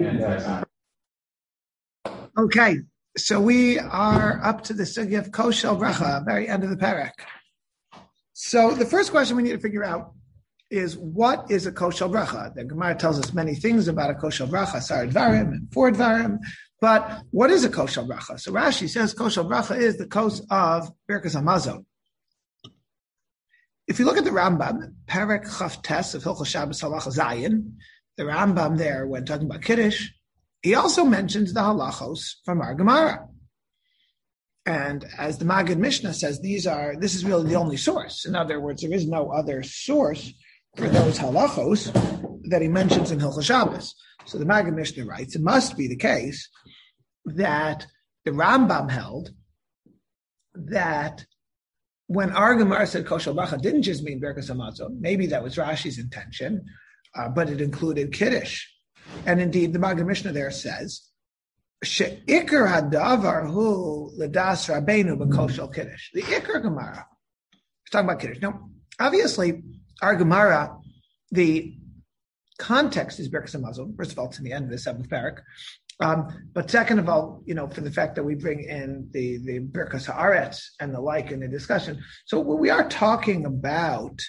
Okay, so we are up to the sugya of koshel bracha, very end of the parak. So the first question we need to figure out is, what is a koshel bracha? The Gemara tells us many things about a koshel bracha, sar dvarim and four dvarim, but what is a koshel bracha? So Rashi says koshel bracha is the kos of Birkas Hamazon. If you look at the Rambam, Perek Chaf Tes of Hilchos Shabbos Halacha Zayin, the Rambam there, when talking about Kiddush, he also mentions the halachos from our Gemara. And as the Maggid Mishnah says, this is really the only source. In other words, there is no other source for those halachos that he mentions in Hilchos Shabbos. So the Maggid Mishnah writes, it must be the case that the Rambam held that when our Gemara said koshel bracha didn't just mean Birkas Hamazon, maybe that was Rashi's intention, but it included Kiddush. And indeed, the Maggid Mishnah there says, she'ikar hadavar hu ledas rabbeinu b'koshel Kiddush. The ikar Gemara, we're talking about Kiddush. Now, obviously, our Gemara, the context is Birkas Hamazon. First of all, it's in the end of the seventh parak. But second of all, for the fact that we bring in the Birkas Haaretz and the like in the discussion. So we are talking about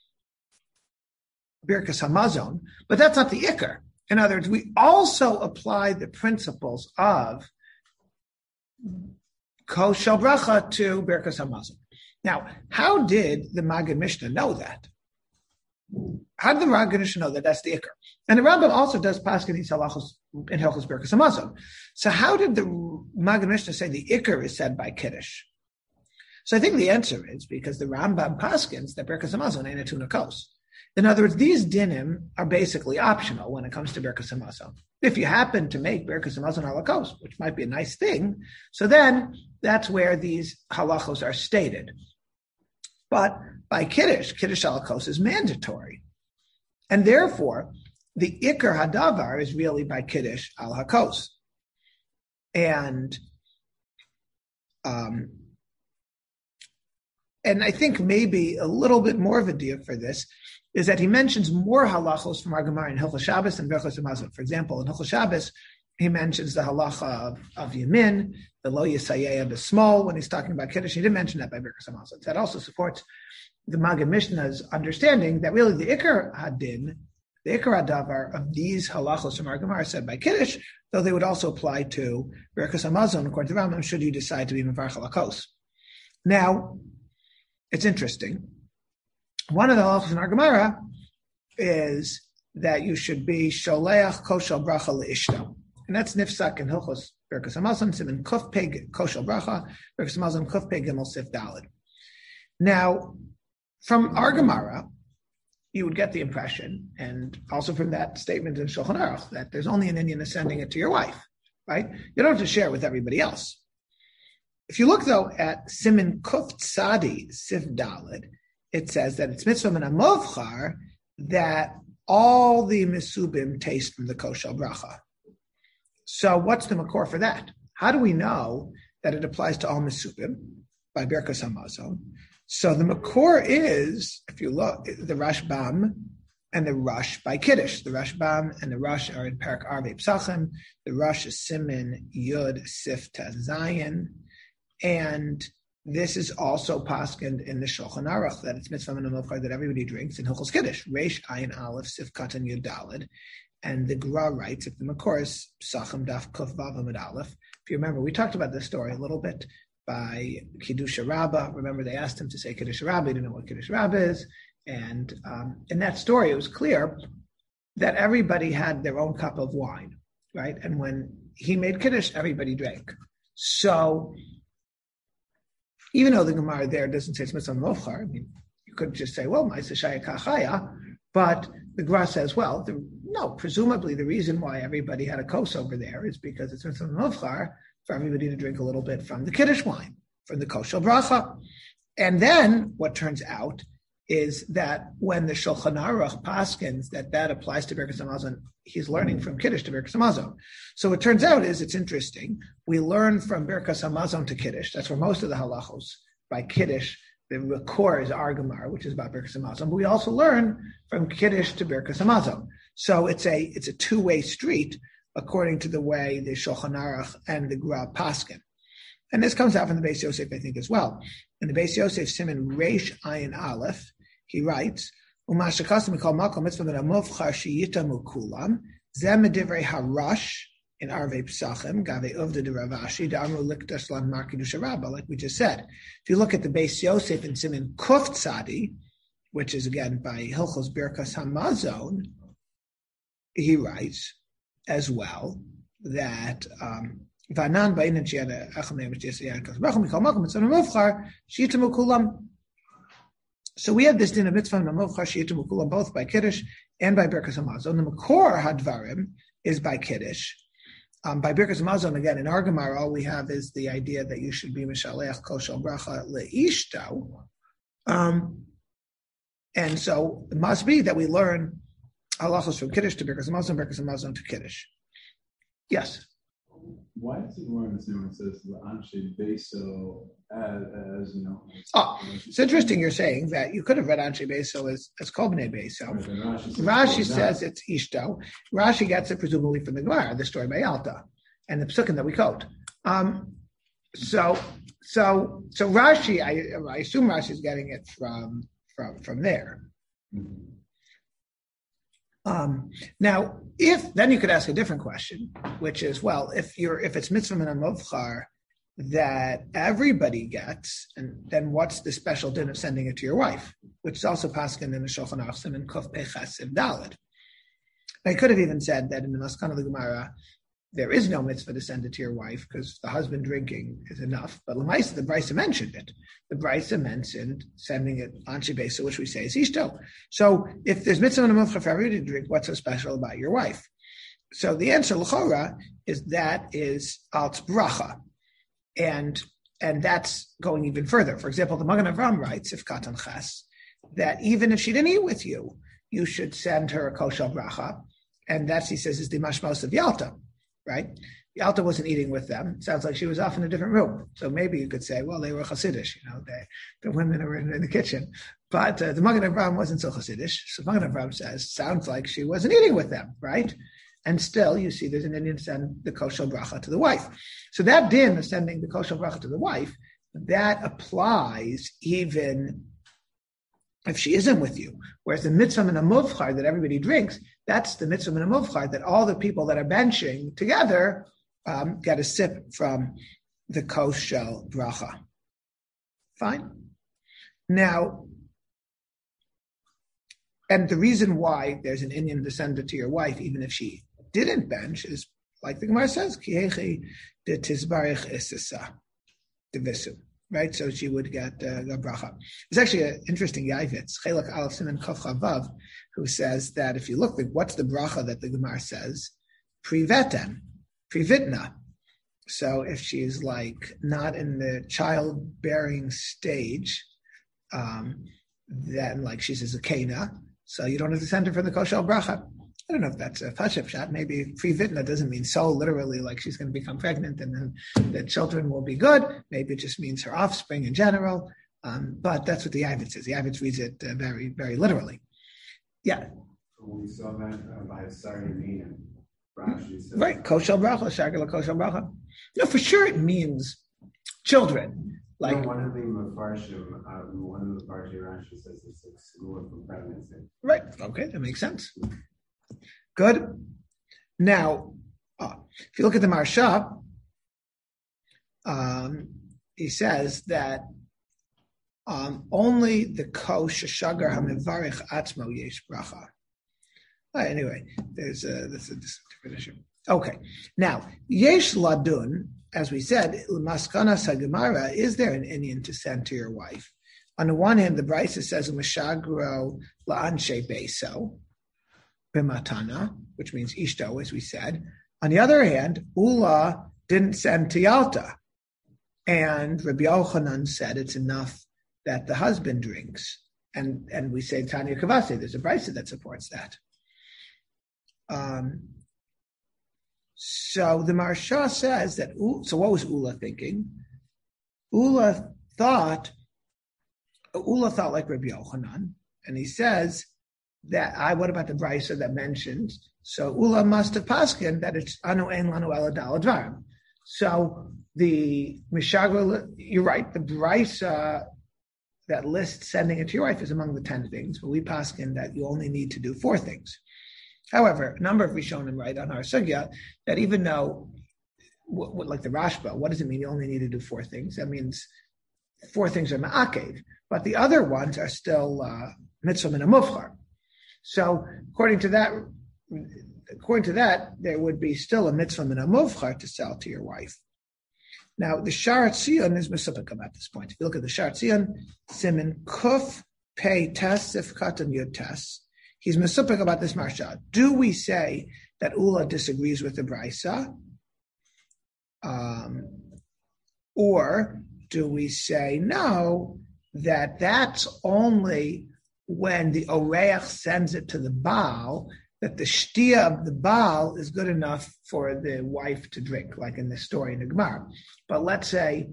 Birkas Hamazon, but that's not the ikar. In other words, we also apply the principles of koshel bracha to Birkas Hamazon. Now, how did the Maggid Mishnah know that? How did the Maggid Mishnah know that that's the ikar? And the Rambam also does paskin these halachos in Hilchos Birkas Hamazon. So how did the Maggid Mishnah say the ikar is said by Kiddush? So I think the answer is because the Rambam paskins that Birkas Hamazon ain't a tuna kos. In other words, these dinim are basically optional when it comes to Birkas Hamazon. If you happen to make Birkas Hamazon halachos, which might be a nice thing, so then that's where these halachos are stated. But by Kiddush halachos is mandatory. And therefore, the ikar hadavar is really by Kiddush al hakos. And I think maybe a little bit more of a deal for this is that he mentions more halachos from our Gemara in Hilchos Shabbos and Birkas Hamazon. For example, in Hilchos Shabbos, he mentions the halacha of Yamin, the lo yisayeh b'smol, when he's talking about Kiddush. He didn't mention that by Birkas Hamazon. That also supports the Maggid Mishnah's understanding that really the ikar hadin, the ikar hadavar of these halachos from our Gemara said by Kiddush, though they would also apply to Birkas Hamazon, according to Rambam, should you decide to be mevarch halakos. Now, it's interesting. One of the halachos in our Gemara is that you should be sholeach koshel bracha leishto. And that's nifsak in Hilchos Birkas Hamazon, Siman Kuf Pei koshel bracha, Birkas Hamazon Kuf Pei Gimel Sif Daled. Now, from our Gemara, you would get the impression, and also from that statement in Shulchan Aruch, that there's only an Indian sending it to your wife, right? You don't have to share it with everybody else. If you look, though, at Siman Kuf Tzadi Sif Daled, it says that it's mitzvah min hamovchar that all the misubim taste from the koshel bracha. So what's the makor for that? How do we know that it applies to all misubim by Birkas Hamazon? So the makor is, if you look, the Rashbam and the Rush by Kiddush. The Rashbam and the Rush are in Parak Arvei Psachim. The Rush is Siman Yud Sif Tez Zayin. And this is also paskined in the Shulchan Aruch that it's mitzvah min hamovchar that everybody drinks in Hilchos Kiddush. Reish Ayin Aleph Sif Katan Yud Daled. And the Gra writes, if the makor is Psachim Daf Kuf Vav Amud Aleph. If you remember, we talked about this story a little bit by Kiddush Rabbah. Remember, they asked him to say Kiddush Rabbah. He didn't know what Kiddush Rabbah is. And in that story, it was clear that everybody had their own cup of wine, right? And when he made Kiddush, everybody drank. So even though the Gemara there doesn't say it's mitzvah movchar, I mean, you could just say, well, ma'aseh shaya kachaya, but the Gemara says, well, presumably the reason why everybody had a kos over there is because it's mitzvah movchar for everybody to drink a little bit from the Kiddush wine, from the koshel bracha. And then what turns out is that when the Shulchan Aruch paskins that applies to Birkas Hamazon, he's learning from Kiddush to Birkas Hamazon. So it turns out it's interesting. We learn from Birkas Hamazon to Kiddush. That's where most of the halachos by Kiddush, the core is our Gemara, which is about Birkas Hamazon. But we also learn from Kiddush to Birkas Hamazon. So it's a two-way street according to the way the Shulchan Aruch and the Gra paskin. And this comes out from the Beis Yosef, I think, as well. In the Beis Yosef Siman Reish Ayin Aleph, he writes, "Umashakasim mikol makom mitzvah min hamuvchar sheyitamu kulam zeh medivrei harash in Arvei Pesachim gavei uvda de Rav Ashi d'amru likdash lan mar kiddush rabba," like we just said. If you look at the Beis Yosef in Siman Kuf Tzadi, which is again by Hilchos Birkas Hamazon, he writes as well that Vanan ba'inin sheyada echem ne'emes yisayad mikol makom mitzvah min hamuvchar sheyitamu kulam. So we have this din of mitzvah and mamuvchar sheyitamu kulam both by Kiddush and by Birkas Hamazon. The Makor Hadvarim is by Kiddush. By Birkas Hamazon, again, in our Gemara, all we have is the idea that you should be Mishaleach Kol Shel Bracha Le'ishto. And so it must be that we learn halachos from Kiddush to Birkas Hamazon to Kiddush. Yes? Why is it more in this when it says Anshe Beso as you know? Oh, it's interesting you're saying that. You could have read Anshe Beso as Kol Bnei Beso. Rashi says it's Ishto. Rashi gets it presumably from the Gemara, the story by Alta, and the Psukim that we quote. So Rashi, I assume Rashi is getting it from there. Mm-hmm. Now, then you could ask a different question, which is, well, if it's mitzvah min hamuvchar that everybody gets, and then what's the special din of sending it to your wife, which is also paskin in the Shulchan Aruch and Kuf Pechas Siv Daled. I could have even said that in the Maskan of the Gemara, there is no mitzvah to send it to your wife because the husband drinking is enough. But L'maisa, the Brisa mentioned it. The Brisa mentioned sending it on Shebesa, which we say is Ishto. So if there's mitzvah and a milcha for everybody to drink, what's so special about your wife? So the answer, l'chora, is that is Alt's bracha. And that's going even further. For example, the Magen Avraham writes, if Katan Ches, that even if she didn't eat with you, you should send her a kosher bracha. And that's, he says, is the mashmos of Yalta. Right? Yalta wasn't eating with them. Sounds like she was off in a different room. So maybe you could say, well, they were Hasidish, the women were in the kitchen. But the Magen Avraham wasn't so Hasidish. So Magen Avraham says, sounds like she wasn't eating with them, right? And still, you see, there's an Indian send the kosher bracha to the wife. So that din of sending the kosher bracha to the wife, that applies even if she isn't with you. Whereas the mitzvah min hamuvchar that everybody drinks, that's the mitzvah min hamuvchar that all the people that are benching together get a sip from the kosher bracha. Fine. Now, and the reason why there's an Indian descendant to your wife, even if she didn't bench, is like the Gemara says, Kihechi de tizbarich isisa devisu. Right, so she would get the bracha. There's actually an interesting Yavitz, Chelak Aleph Siman Kaf Chavav, who says that if you look, what's the bracha that the Gemara says? Priveten, privitna. So if she's like not in the childbearing stage, then like she's a zakena, so you don't have to send her for the kosher bracha. I don't know if that's a Pashup shot. Maybe privitna doesn't mean so literally like she's going to become pregnant and then the children will be good. Maybe it just means her offspring in general. But that's what the Yavitz says. The Yavitz reads it very, very literally. Yeah. We saw that by Sarah Rashi says. Right. Kosher bracha, shagala kosher bracha. No, for sure it means children. Like one of the Mefarshim, Rashi says it's excluded from pregnancy. Right. Okay, that makes sense. Good. Now, if you look at the Marsha, he says that only the kosh shagar hamivarich atzmo yesh bracha. Anyway, this is a different issue. Okay. Now, yesh ladun, as we said, maskanas hagemara, is there an Indian to send to your wife? On the one hand, the Brisa says mashagro la'anshe beso b'matana, which means ishto, as we said. On the other hand, Ula didn't send to Yalta, and Rabbi Yochanan said it's enough that the husband drinks, and we say Tanya Kavase. There's a Brisa that supports that. So the Marsha says that. So what was Ula thinking? Ula thought like Rabbi Yochanan, and he says that what about the Brisa that mentions So Ula must have paskin that it's anu ein lanu ela dal advarim. So the Mishagra, you're right, the Brisa that lists sending it to your wife is among the 10 things, but we paskin that you only need to do 4 things. However, a number of Rishonim write on our sugya that even though, like the Rashba, what does it mean you only need to do 4 things? That means 4 things are ma'akev, but the other ones are still mitzvah min hamufchar. So according to that, there would be still a mitzvah min hamufchar to sell to your wife. Now, the Sha'ar Tzion is Mesupik at this point. If you look at the Sha'ar Tzion, Siman Kuf Pei Tes Sifkat and Yud Tes, he's Mesupik about this marsha. Do we say that Ula disagrees with the Brisa? Or do we say no, that that's only when the Oreach sends it to the Baal, that the shtia of the Baal is good enough for the wife to drink, like in the story in the Gemara. But let's say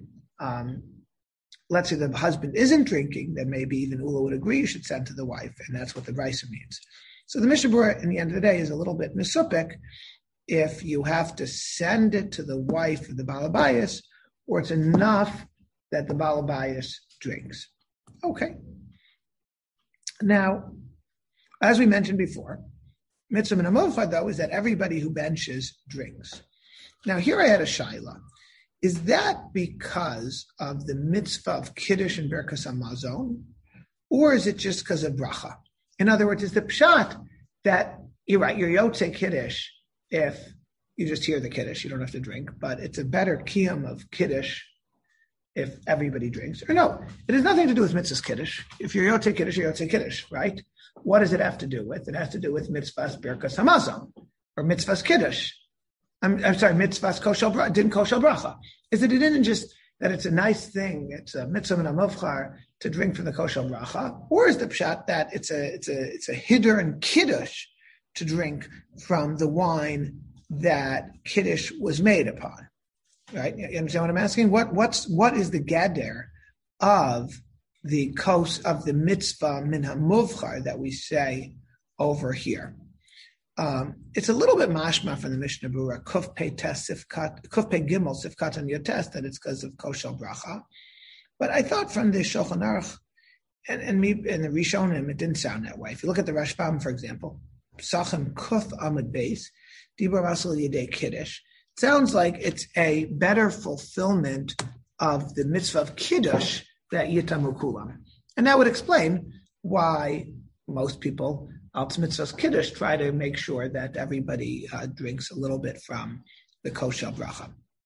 the husband isn't drinking, then maybe even Ula would agree you should send to the wife, and that's what the Brisa means. So the Mishnah Berurah, in the end of the day, is a little bit misupik if you have to send it to the wife of the Baal Habayis, or it's enough that the Baal Habayis drinks. Okay. Now, as we mentioned before, mitzvah min hamufchar, though, is that everybody who benches drinks. Now, here I had a shaila. Is that because of the mitzvah of Kiddush and Birkas Hamazon, or is it just because of bracha? In other words, is the pshat that, you're right, you're Yotze Kiddush if you just hear the Kiddush, you don't have to drink, but it's a better kiyum of Kiddush if everybody drinks. Or no, it has nothing to do with mitzvah's Kiddush. If you're Yotze Kiddush, you're Yotze Kiddush, right? What does it have to do with? It has to do with mitzvah's Birkas Hamazon, or mitzvah's Kiddush. I'm sorry, mitzvah's koshel bracha, didn't koshel bracha. Is that it didn't just that it's a nice thing, it's a mitzvah min hamufchar to drink from the koshel bracha, or is the pshat that it's a hider and kiddush to drink from the wine that kiddush was made upon? Right? You understand what I'm asking? What is the gader of the kos of the mitzvah min hamufchar that we say over here? It's a little bit mashma from the Mishnah Berurah, Kuf Pei Gimel Sifkat and Yotes, that it's because of Koshel Bracha. But I thought from the Shulchan Aruch and the Rishonim, it didn't sound that way. If you look at the Rashbam, for example, Psachim Kuf Amud Beis, Dibur Asal Yedei Kiddush, it sounds like it's a better fulfillment of the mitzvah of Kiddush that Yitamu Kulam. And that would explain why most people, Al Mitzvah's Kiddush, try to make sure that everybody drinks a little bit from the Koshel Bracha.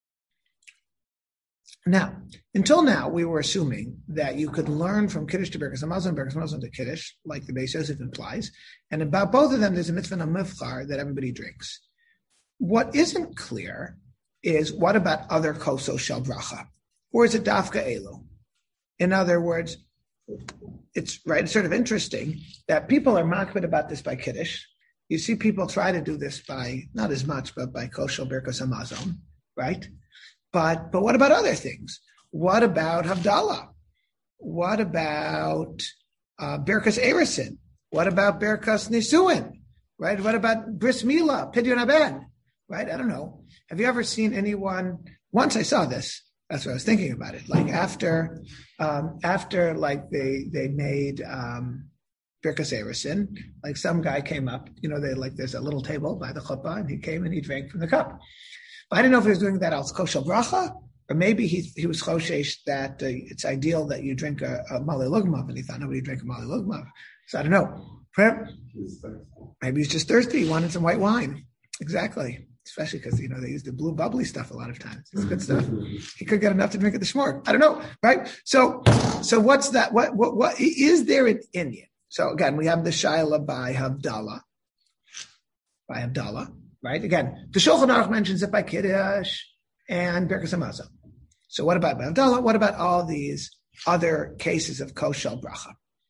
Now, until now, we were assuming that you could learn from Kiddush to Birkas Hamazon, Birkas Hamazon to Kiddush, like the Beis Yosef implies, and about both of them, there's a mitzvah hamufchar that everybody drinks. What isn't clear is what about other Koso Shel Bracha? Or is it Dafka Elu? In other words, it's sort of interesting that people are makbid about this by Kiddush. You see people try to do this by, not as much, but by Koshel Birkas Hamazon, right? But what about other things? What about Havdalah? What about Birkas Eresin? What about Birkas Nisuin? Right? What about Bris Milah, Pidyon Haben? Right? I don't know. Have you ever seen anyone? Once I saw this. That's what I was thinking about it. Like after like they made Birkas Eresin, like some guy came up. There's a little table by the chuppah, and he came and he drank from the cup. But I didn't know if he was doing that al koshel bracha, or maybe he was choshesh that it's ideal that you drink a malei lugmav, and he thought nobody drank a malei lugmav. So I don't know. Maybe he's just thirsty. He wanted some white wine. Exactly. Especially because, they use the blue bubbly stuff a lot of times. It's good stuff. He could get enough to drink at the shmor. I don't know, right? So what's that? What is there in Indian? So again, we have the Shaila by Havdalah, right? Again, the Shulchan Aruch mentions it by Kiddush and Birkas Hamazon. So what about Havdalah? What about all these other cases of Koshel Bracha?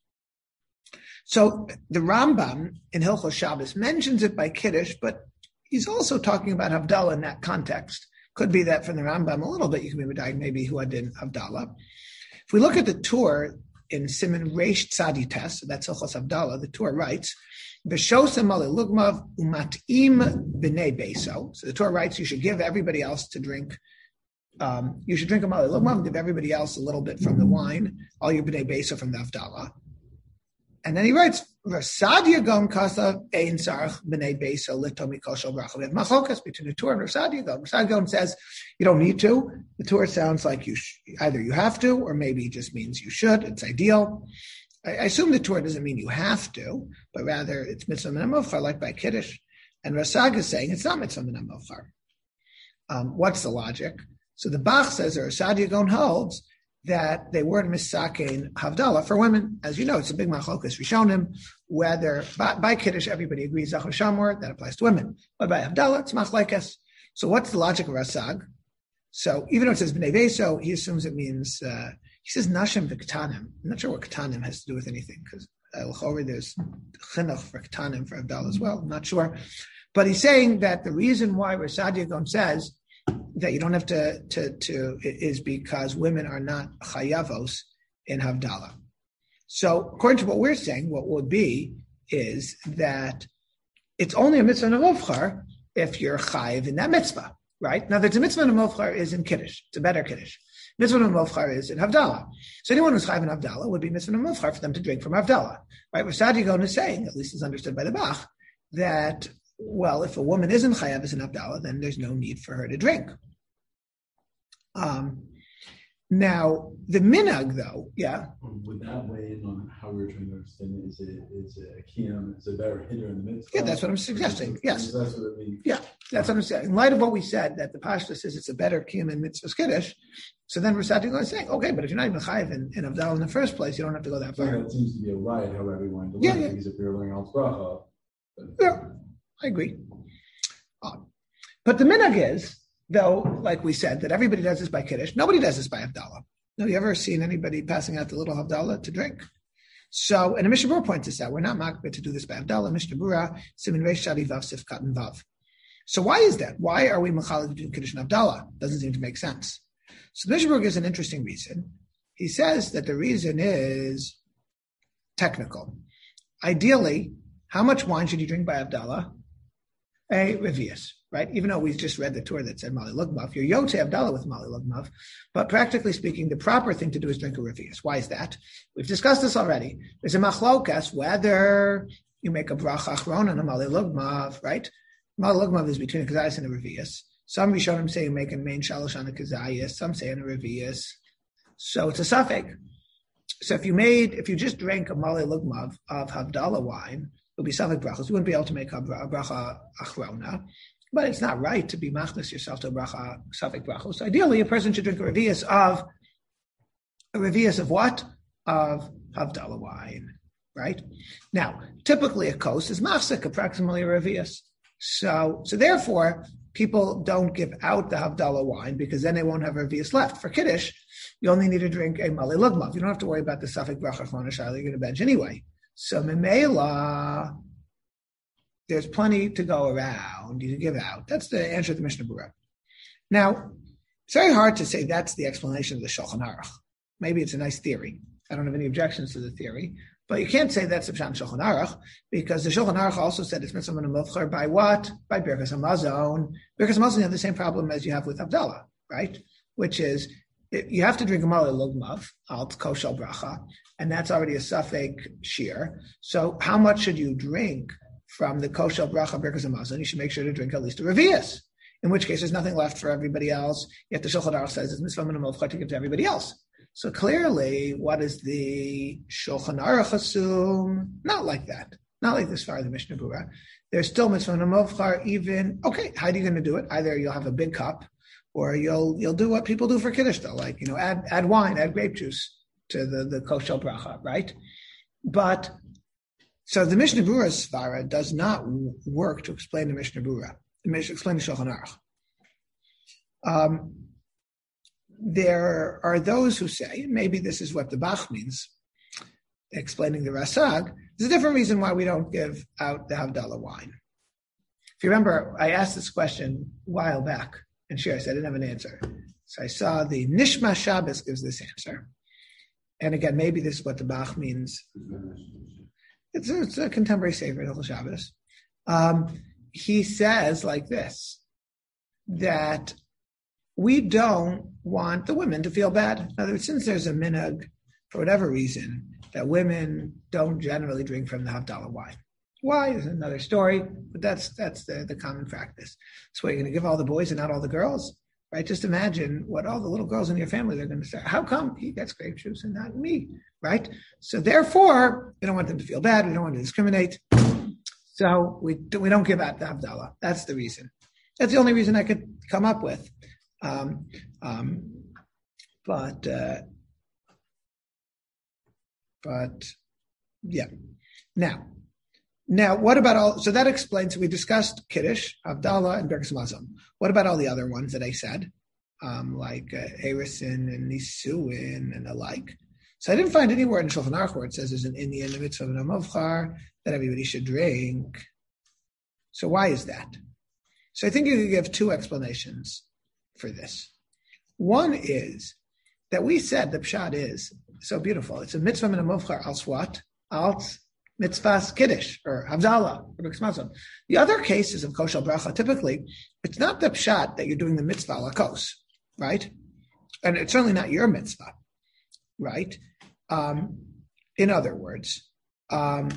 So the Rambam in Hilchos Shabbos mentions it by Kiddush, but he's also talking about Havdalah in that context. Could be that from the Rambam a little bit. You can be medayek maybe who had in Havdalah. If we look at the Tur, in Siman Reish Tzadi Tes, so that's Hilchos Havdalah, the Torah writes, V'shosem ale lugmav umatim b'nei beso. So the Torah writes you should give everybody else to drink. You should drink a male lugmav and give everybody else a little bit from the wine, all your b'nei beso from the Havdalah. And then he writes, Rasadia Gom Kasa Ein Sarach B'nei Beso Lito Mikol Shel Bracha. We have machokas between the Torah and Rasadia Gom. Rasadia Gom says you don't need to. The Torah sounds like either you have to, or maybe it just means you should. It's ideal. I assume the Torah doesn't mean you have to, but rather it's mitzvah min ha-mofchar, like by Kiddush. And Rasaga is saying it's not mitzvah min ha-mofchar. What's the logic? So the Bach says, or Rasadia Gom holds, that they weren't misakein Havdalah for women. As you know, it's a big machlokas Rishonim, whether by Kiddush everybody agrees Zachar Shamor, that applies to women. But by Havdalah, it's machlekes. So what's the logic of Rasag? So even though it says B'nei Beso, he assumes it means, he says Nashim v'Ketanim. I'm not sure what Ketanim has to do with anything, because there's chinuch for Ketanim for Havdalah as well. I'm not sure. But he's saying that the reason why Rasad Yagon says that you don't have to is because women are not chayavos in Havdalah. So according to what we're saying, what would be is that it's only a mitzvah nemovchar if you're chayiv in that mitzvah, right? Now, the mitzvah nemovchar is in Kiddush. It's a better Kiddush. Mitzvah nemovchar is in Havdalah. So anyone who's chayiv in Havdalah would be mitzvah nemovchar for them to drink from Havdalah, right? Rasad Yagon is saying, at least is understood by the Bach, that well, if a woman isn't chayav in Havdalah, then there's no need for her to drink. Now, the minhag, though, yeah. Would that weigh in on how we're trying to understand it? Is it a kiyam? Is it a better hitter in the mitzvah? Yeah, that's what I'm suggesting. Yes. That's what it means. Yeah, that's what I'm saying. In light of what we said, that the Pashta says it's a better kiyam in mitzvah kiddush, so then Rasad is saying, okay, but if you're not even chayav in Havdalah in the first place, you don't have to go that far. So that seems to be a right, however you want to learn, because if you're learning al bracha. Yeah, I agree. But the minhag is, though, like we said, that everybody does this by Kiddush. Nobody does this by Havdalah. Have you ever seen anybody passing out the little Havdalah to drink? So, and the Mishnah Berurah points this out. We're not makbid to do this by Havdalah. Mishnah Berurah, Siman Reish Shadi Vav Sif Kat and Vav. So why is that? Why are we mechalek between Kiddush and Havdalah? Doesn't seem to make sense. So the Mishnah Berurah gives an interesting reason. He says that the reason is technical. Ideally, how much wine should you drink by Havdalah? A revius, right? Even though we just read the Torah that said Mali Lugmav, you're Yotze Havdalah with Mali Lugmav, but practically speaking, the proper thing to do is drink a revius. Why is that? We've discussed this already. There's a machlokas whether you make a bracha achron and a Mali Lugmav, right? Mali Lugmav is between a kazayas and a revius. Some Rishonim say you make a main shalosh on a kazayas, some say on a revius. So it's a suffix. So if you just drank a Mali Lugmav of Havdalah wine, it would be suffix brachas. You wouldn't be able to make a bracha achrona, but it's not right to be machnas yourself to a bracha suffix brachos. So ideally, a person should drink a revius of what? Of Havdalah wine, right? Now, typically a kos is mafsek, approximately a revius. So therefore, people don't give out the Havdalah wine because then they won't have a revius left. For Kiddush, you only need to drink a Mali Lugmav. You don't have to worry about the suffix bracha achrona shayla. You're going to bench anyway. So Memela, there's plenty to go around, you can give out. That's the answer to the Mishnah Berurah. Now, it's very hard to say that's the explanation of the Shulchan Aruch. Maybe it's a nice theory. I don't have any objections to the theory, but you can't say that's the Pshat Shulchan Aruch, because the Shulchan Aruch also said it's mitzvah min ha-mofchar by what? By Birkas Hamazon. Birkas Hamazon, you have the same problem as you have with Havdalah, right? Which is, you have to drink a Mali Lugmav, al koshel bracha, and that's already a suffix shear. So how much should you drink from the koshel bracha Birkas Hamazon? You should make sure to drink at least a revius, in which case there's nothing left for everybody else. Yet the Shulchan Aruch says it's mitzvah min ha-mofchar to give to everybody else. So clearly, what is the Shulchan Aruch assume? Not like that. Not like this far in the Mishnah Berurah. There's still mitzvah min ha-mofchar even, okay, how are you going to do it? Either you'll have a big cup, or you'll do what people do for Kiddush, though, like, add wine, add grape juice to the koshel bracha, right? But, so the Mishnah Berurah svara does not work to explain the Mishnah Berurah, explain the Shulchan Aruch. There are those who say, and maybe this is what the Bach means, explaining the Rasag, there's a different reason why we don't give out the Havdalah wine. If you remember, I asked this question a while back, and sure, I said I didn't have an answer. So I saw the Nishma Shabbos gives this answer. and again, maybe this is what the Bach means. It's a contemporary sefer in Hilchos Shabbos. He says like this, that we don't want the women to feel bad. In other words, since there's a minhag, for whatever reason, that women don't generally drink from the Havdalah wine. Why is another story, but that's the common practice. So you're going to give all the boys and not all the girls, right? Just imagine what all the little girls in your family are going to say. How come he gets grape juice and not me, right? So therefore, we don't want them to feel bad. We don't want to discriminate. So we don't give out the Havdalah. That's the reason. That's the only reason I could come up with. But yeah. Now, what about all? So that explains. We discussed Kiddush, Havdalah, and Birkas Hamazon. What about all the other ones that I said, like Erisin and Nisuin and the like? So I didn't find anywhere in Shulchan Aruch where it says there's an Indian mitzvah of Mavchar that everybody should drink. So why is that? So I think you could give two explanations for this. One is that we said the pshat is so beautiful. It's a mitzvah min Mavchar als what? Als mitzvahs kiddush or havdalah or Birkas Hamazon. The other cases of kosher bracha, typically, it's not the pshat that you're doing the mitzvah lakos, right? And it's certainly not your mitzvah, right? In other words, by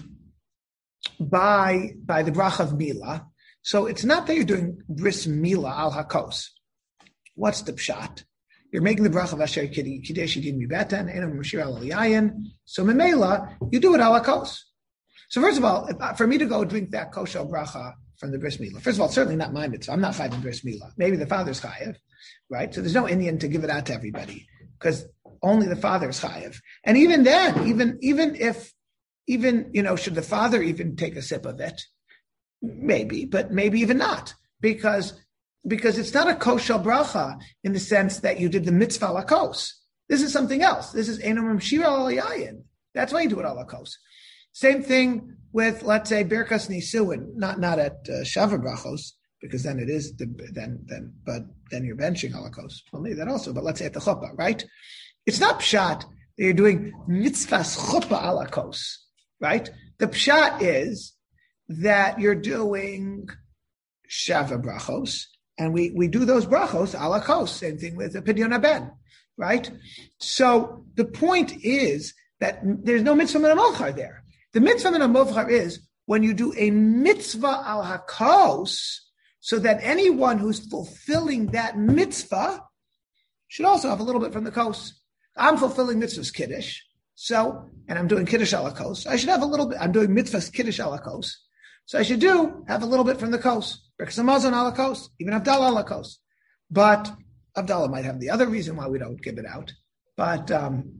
the bracha of Mila, so it's not that you're doing bris Mila al hakos. What's the pshat? You're making the bracha of Asher Kidesh Yidin Mibeten Enam Mashir Al Yayin. So Memela, you do it al hakos. So first of all, for me to go drink that kosher bracha from the bris Mila, first of all, it's certainly not my mitzvah. I'm not chayav in bris Mila. Maybe the father's chayav, right? So there's no Indian to give it out to everybody because only the father's chayav. And even then, even if should the father even take a sip of it? Maybe, but maybe even not, because it's not a kosher bracha in the sense that you did the mitzvah lakos. This is something else. This is enam shira al yayin. That's why you do it al lakos. Same thing with, let's say, Birkas Nisuin, not at Shava brachos, because then it is but then you're benching al lakos. We'll need that also, but let's say at the chuppah, right? It's not pshat that you're doing mitzvahs chuppah al lakos, right? The pshat is that you're doing Shava brachos, and we do those brachos al lakos. Same thing with the Pidyon Haben, right? So the point is that there's no mitzvah min hamavchar there. The mitzvah min hamavchar is when you do a mitzvah al hakos, so that anyone who's fulfilling that mitzvah should also have a little bit from the kos. I'm fulfilling mitzvahs kiddush, and I'm doing kiddush al hakos. I should have a little bit. I'm doing mitzvahs kiddush al hakos. So I should have a little bit from the kos. Birkas Hamazon al hakos, even Havdalah al hakos. But Havdalah might have the other reason why we don't give it out. But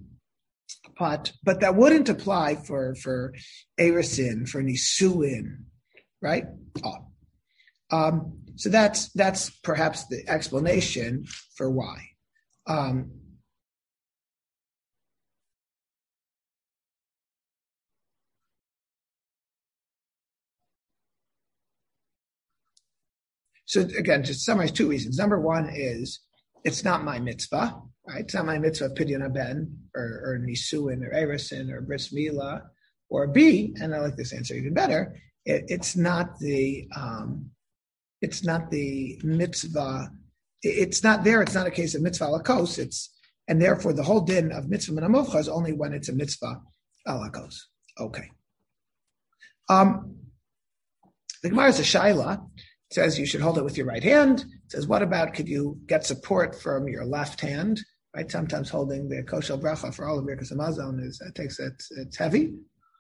that wouldn't apply for Erisin, for Nisuin, right? So that's perhaps the explanation for why. So again, just to summarize, two reasons. Number one is it's not my mitzvah, right? It's not my mitzvah of Pidyon Haben or Nisuin or Erisin or Bris Mila. Or B, and I like this answer even better, it's not the mitzvah. It's not there. It's not a case of mitzvah alakos. And therefore the whole din of mitzvah min hamavchar is only when it's a mitzvah alakos. Okay. The Gemara is a shaila. It says you should hold it with your right hand. It says, what about could you get support from your left hand? Right? Sometimes holding the kosher bracha for all of Birkas Hamazon it's heavy.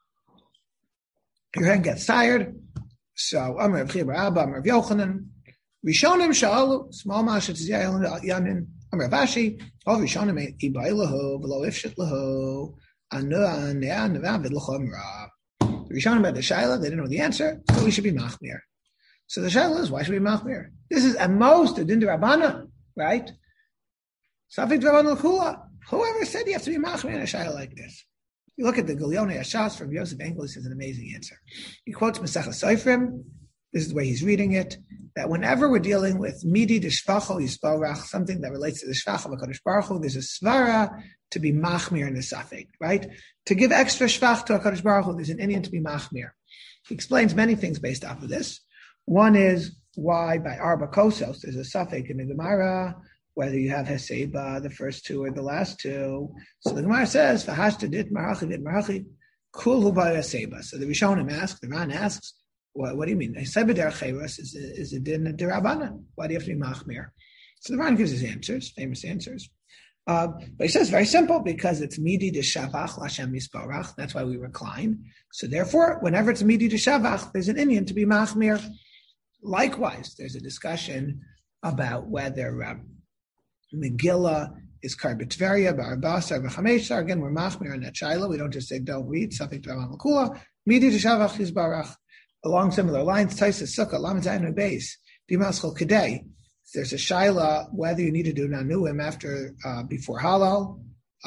Your hand gets tired. So Amar Rav Chiya bar Abba, Amar Rav Yochanan, Rishonim Sha'alu, small mashet Yamin, Amar Rav Ashi, all Rishonim Ibai Lahu, V'lo Ifshit Lahu, Anu Aneh Nevavid L'cho Amra. The Rishonim had the Shaila, they didn't know the answer, so we should be Machmir. So the Shaila is, why should we be Machmir? This is at most a Din D'Rabbana, right? Safik D'Rabbanan L'chula. Whoever said you have to be Machmir in a Shaila like this? You look at the Gilyonei Hashas from Yosef Engel, he says an amazing answer. He quotes Masechah Soifrim, this is the way he's reading it, that whenever we're dealing with midi de shvacho yisparach, something that relates to the shvach of HaKadosh Baruch Hu, there's a svara to be machmir in the safek, right? To give extra shvach to HaKadosh Baruch Hu, there's an Indian to be machmir. He explains many things based off of this. One is why by arba kosos, there's a safek in the Gemara, whether you have heseba, the first two or the last two. So the Gemara says, v'hashta dit marachi, kul hu by heseba. So the Rishonim asks, the Ran asks, what do you mean? Heseba derech cheres is a din derabanan. Why do you have to be machmir? So the Ran gives his answers, famous answers. But he says very simple, because it's midi de shavach l'Hashem yisparach. That's why we recline. So therefore, whenever it's midi de shavach, there's an Indian to be machmir. Likewise, there's a discussion about whether Megillah is karbitveria, ba'arbasar, b'chameshar. Again, we're machmir on that shaila. We don't just say don't read something to Raman Lakula. Midi de shavach yisparach. Along similar lines, Taisa Sukkah, Lamed Zayin Beis, Bimaschol Kedei. There's a shaila whether you need to do nanuim after before halal,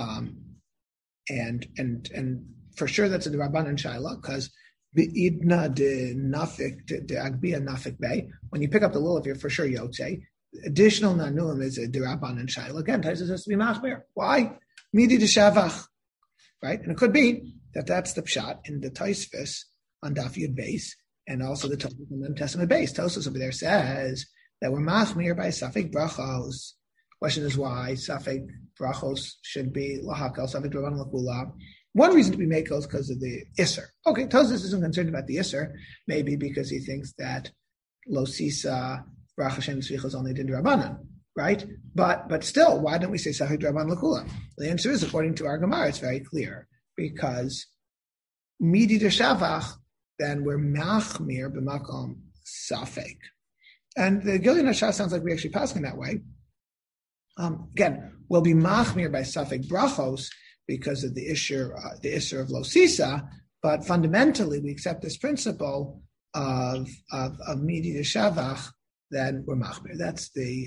and for sure that's a Rabbanan shaila, because beidna de nafik de agbia nafik bay. When you pick up the lulav, you're for sure yotzei. Additional nanuim is a Rabbanan shaila. Again, Taisa has to be machmir. Why? Midi de shavach, right? And it could be that that's the pshat in the Taisvis on Daf Yud Beis, and also the Tosfos on the Testament Beis. Tosfos over there says that we're machmir by safek brachos. Question is why safek brachos should be lahakal, safek dravan lakula. One reason to be makel is because of the isser. Okay, Tosfos isn't concerned about the isser, maybe because he thinks that lo sisa brach Hashem tzvichos only did drabanan, right? But still, why don't we say safek dravan lakula? The answer is, according to our Gemara, it's very clear, because midi de shavach, then we're machmir b'makom safek. And the Gilyon HaShas sounds like we actually pass in that way. Again, we'll be machmir by safek brachos because of the issue of lo sisa, but fundamentally we accept this principle of midi de shavach, then we're machmir. That's the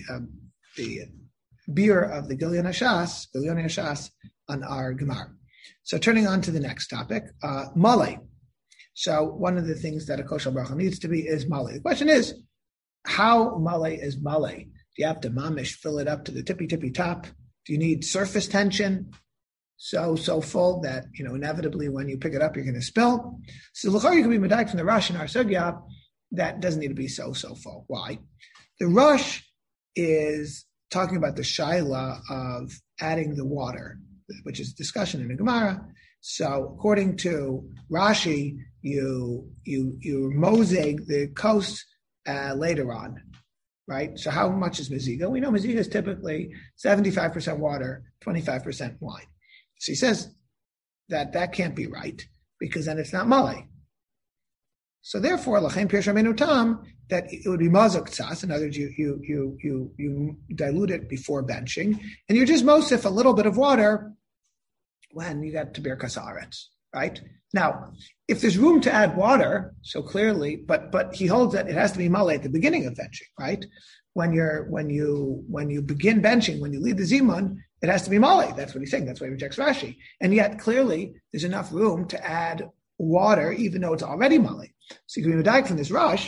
beer of the Gilyon HaShas on our Gemara. So turning on to the next topic, malay. So one of the things that a kosher bracha needs to be is malay. The question is, how malay is malay? Do you have to mamish fill it up to the tippy top? Do you need surface tension so full that inevitably when you pick it up you're going to spill? So l'chor you can be medayek from the Rush in our sugya that doesn't need to be so full. Why? The Rush is talking about the shaila of adding the water, which is discussion in the Gemara. So according to Rashi, you mosaic the coast later on, right? So how much is Maziga? We know Maziga is typically 75% water, 25% wine. So he says that can't be right, because then it's not malay. So therefore, Lachain Pirush Rabbeinu Tam, that it would be mazok tzas. In other words, you dilute it before benching, and you're just mosif a little bit of water when you get to Birkas Haaretz, right? Now, if there's room to add water, so clearly, but he holds that it has to be malay at the beginning of benching, right? When you begin benching, when you lead the zimun, it has to be malay. That's what he's saying. That's why he rejects Rashi. And yet, clearly, there's enough room to add water, even though it's already malay. So you can be medayek from this Rush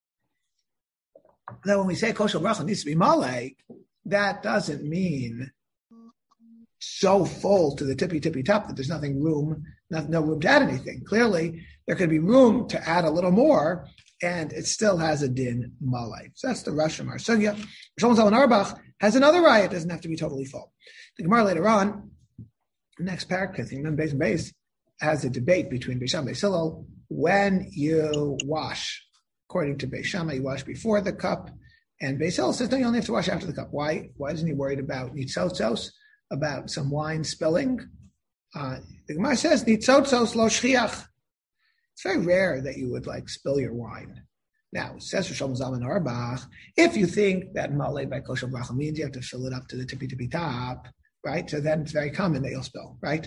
that when we say kosher bracha needs to be malay, that doesn't mean so full to the tippy top that there's no room to add anything. Clearly, there could be room to add a little more, and it still has a din malay. So that's the Rush from our sugya. Shlomo Zalman Auerbach has another raya. It doesn't have to be totally full. The Gemara later on, next paragraph, Beis and Beis, has a debate between Beis Shammai and Beis Hillel. When you wash, according to Beis Shammai, you wash before the cup, and Beis Hillel says no, you only have to wash after the cup. Why isn't he worried about nitzotzos, about some wine spilling? The Gemara says nitzotzos lo shchiach. It's very rare that you would spill your wine. Now, says Shlomo Zalman Auerbach, if you think that malay by kosher bracha means you have to fill it up to the tippy top, right? So then it's very common that you'll spill, right?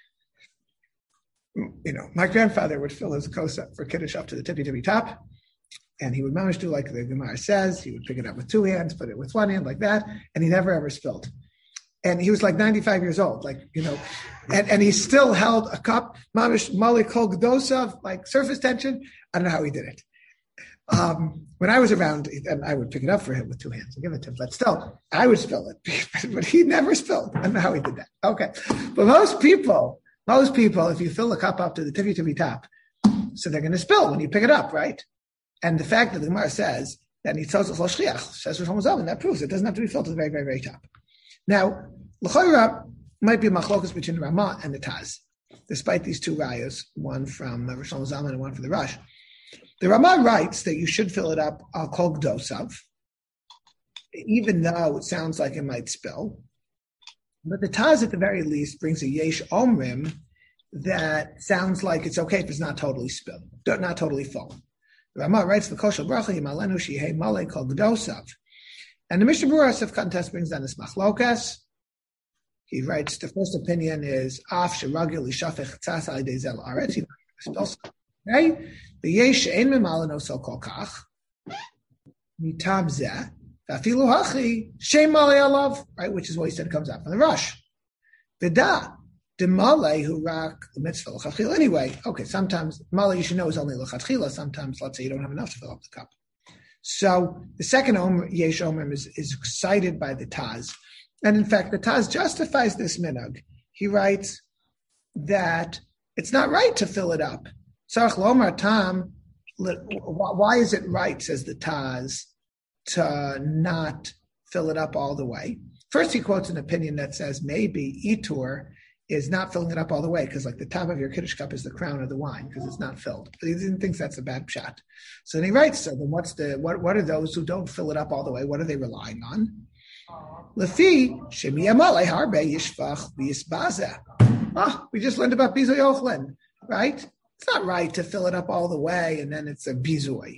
My grandfather would fill his kosa for kiddush up to the tippy top, and he would manage to, like the Gemara says, he would pick it up with two hands, put it with one hand like that, and he never ever spilled. And he was 95 years old, and he still held a cup, mamish mali kol gdosav, surface tension. I don't know how he did it. When I was around, I would pick it up for him with two hands and give it to him. But still, I would spill it. But he never spilled. I don't know how he did that. Okay. But most people, if you fill the cup up to the tippy top, so they're going to spill when you pick it up, right? And the fact that the Gemara says that Nitzos Lo Shchiach, says Rosh Hashanah, that proves it doesn't have to be filled to the very, very, very top. Now, L'chayra might be a machlokas between the Ramah and the Taz, despite these two rayos, one from Rosh Hashanah and one from the Rosh. The Ramah writes that you should fill it up al kol gdosav, even though it sounds like it might spill. But the Taz, at the very least, brings a yesh omrim that sounds like it's okay if it's not totally spilled, not totally full. The Ramah writes the koshel bracha yimalenu shehei malei kol gdosav, and the Mishnah Berurah of Contest brings down this machlokas. He writes the first opinion is af sheragil yishafech tzas al yedei zel aretz. Okay, the yesh ein memaleno so kol kach mitam zeh v'afilu hachi shein malei alav. Right, which is what he said comes out from the Rosh. V'da the malei who rak the mitzvah l'chadchila. Anyway, okay, sometimes malei you should know is only l'chadchila. Sometimes, let's say you don't have enough to fill up the cup. So the second yesh omer is cited by the Taz. And in fact, the Taz justifies this minhag. He writes that it's not right to fill it up. Tzarich lomar tam, why is it right, says the Taz, to not fill it up all the way? First, he quotes an opinion that says maybe Itur is not filling it up all the way because like the top of your Kiddush cup is the crown of the wine because it's not filled. But he didn't think that's a bad pshat. So then he writes, so then what are those who don't fill it up all the way? What are they relying on? Lefi shemiyamale harbe yishvach v'yisbaza. We just learned about bizoy ochlin, right? It's not right to fill it up all the way and then it's a bizoy.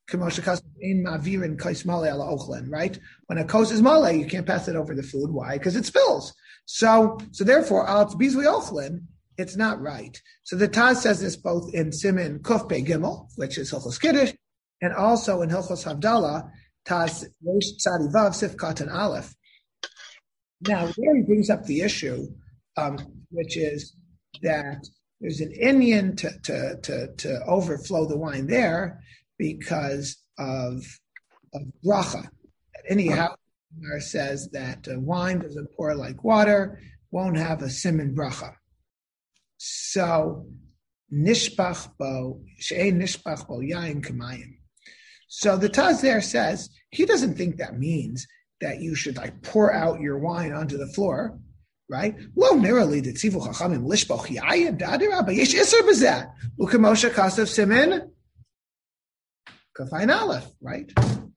Right? When a kos is male, you can't pass it over the food. Why? Because it spills. So therefore, it's bizoy ochlin. It's not right. So the Taz says this both in Siman Kuf Pei Gimel, which is Hilchos Kiddush, and also in Hilchos Havdalah, Taz Reish Tzadi Vav Sif Katan Aleph. Now, there he brings up the issue, which is that there's an inyan to overflow the wine there because of bracha. Anyhow, Mar says that wine doesn't pour like water, won't have a siman bracha. So nishbach bo she'ein nishbach bo yain kamayim. So the Taz there says he doesn't think that means that you should like pour out your wine onto the floor, right? Lo merely the tzivu chachamim lishboch yayin dadirah, but yesh iser b'zeh u'kemosha kasav simin kafayin aleph, right?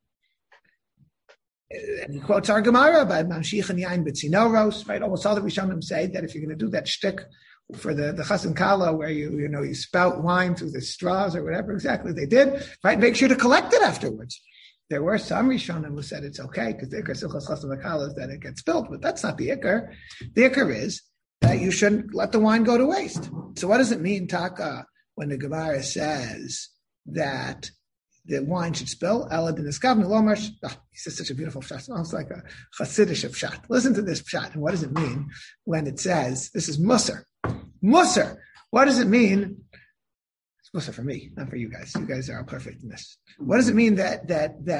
And he quotes our Gemara by Mamshich and Yain B'tzinoros, right? Almost all the Rishonim say that if you're going to do that shtick for the Chassan Kala where you spout wine through the straws or whatever exactly they did, right? Make sure to collect it afterwards. There were some Rishonim who said it's okay because the Iker Silchas Chassan Kala is that it gets spilled, but that's not the Iker. The Iker is that you shouldn't let the wine go to waste. So what does it mean, Taka, when the Gemara says that the wine should spill? He says such a beautiful pshat. It sounds like a chassidish of pshat. Listen to this pshat. And what does it mean when it says, this is musar? Musar. What does it mean? It's musar for me, not for you guys. You guys are all perfect in this. What does it mean that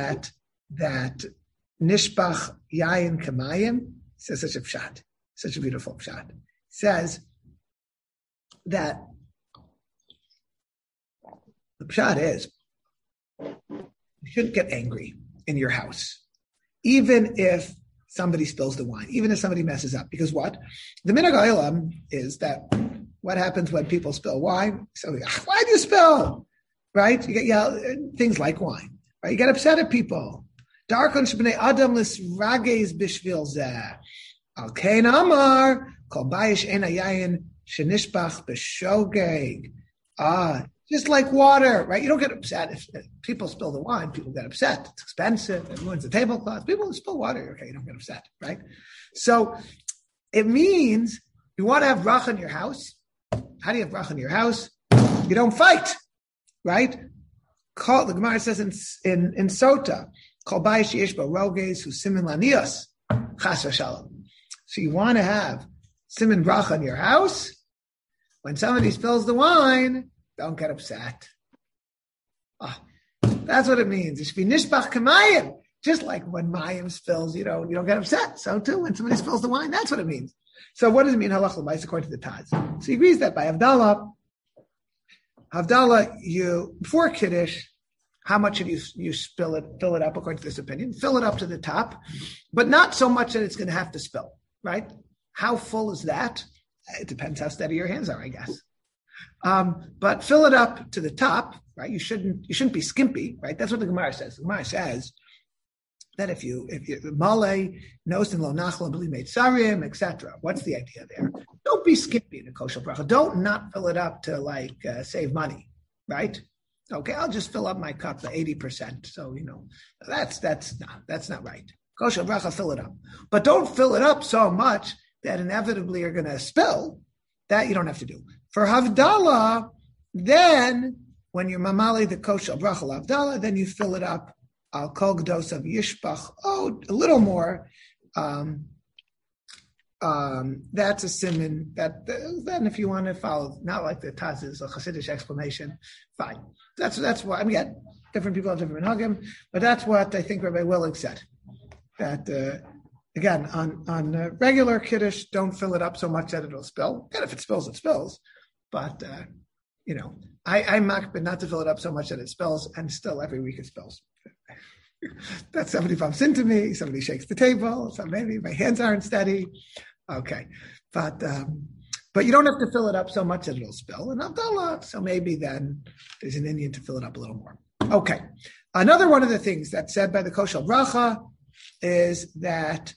nishbach yayin kamayim? Says such a pshat. Such a beautiful pshat. It says that the pshat is, you shouldn't get angry in your house, even if somebody spills the wine, even if somebody messes up. Because what? The minhag ha'olam is that what happens when people spill wine? So, why do you spill? Right? You get things like wine. Right? You get upset at people. Darkon shebnei adam lisrages bishvil zeh. Al kein amar kol bayish ein hayayin shenishbach b'shogeg. Just like water, right? You don't get upset if people spill the wine. People get upset. It's expensive. It ruins the tablecloth. People spill water. Okay, you don't get upset, right? So it means you want to have bracha in your house. How do you have bracha in your house? You don't fight, right? The Gemara says in Sota, Kol bayish yesh bo roges hu simin lanios chas v'shalom. So you want to have simin bracha in your house. When somebody spills the wine, don't get upset. That's what it means. It should be nishbach kamayim. Just like when mayim spills, you don't get upset. So too, when somebody spills the wine, that's what it means. So what does it mean halacha l'mais according to the Taz? So he agrees that by Havdalah, you before Kiddush, how much of you fill it up according to this opinion? Fill it up to the top, but not so much that it's going to have to spill, right? How full is that? It depends how steady your hands are, I guess. But fill it up to the top, right? You shouldn't be skimpy, right? That's what the Gemara says. The Gemara says that if you male nos and lo nachla b'li meitzarim, etc. What's the idea there? Don't be skimpy in a kosher bracha. Don't not fill it up to save money, right? Okay, I'll just fill up my cup to 80%. So that's not right. Kosher bracha, fill it up, but don't fill it up so much that inevitably you're going to spill. That you don't have to do. For Havdalah, then when you're mamali the kosher bracha Havdalah, then you fill it up. Al kol gdos of yishbach. Oh, a little more. That's a siman. Then if you want to follow, not like the Taz is a Hasidic explanation, fine. That's what again. Different people have different minhagim, but that's what I think Rabbi Willig said. That again on regular kiddush, don't fill it up so much that it'll spill. And if it spills, it spills. But I'm makbid not to fill it up so much that it spills, and still every week it spills. That somebody bumps into me, somebody shakes the table, so maybe my hands aren't steady. Okay, but you don't have to fill it up so much that it'll spill. And Havdalah, so maybe then there's an Indian to fill it up a little more. Okay, another one of the things that's said by the kosher bracha is that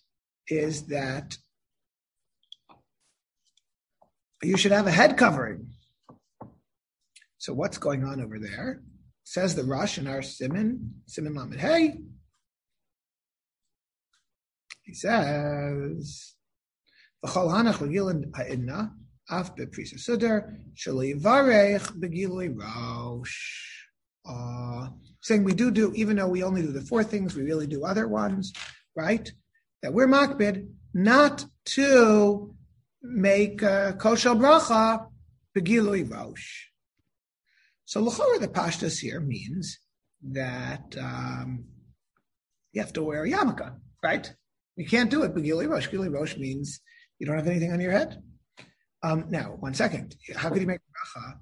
you should have a head covering. So what's going on over there? Says the Rosh in our Siman Lamed Hey. He says, "V'chol hanach l'gilin ha'idna af beprisa suder shelo yivarech begilui rosh." Saying we do, even though we only do the four things, we really do other ones, right? That we're makbid not to make kosher bracha begilui rosh. So l'chora the pashtus here means that you have to wear a yarmulke, right? You can't do it begilui rosh. Begilui rosh means you don't have anything on your head. Now, 1 second. How could you make bracha?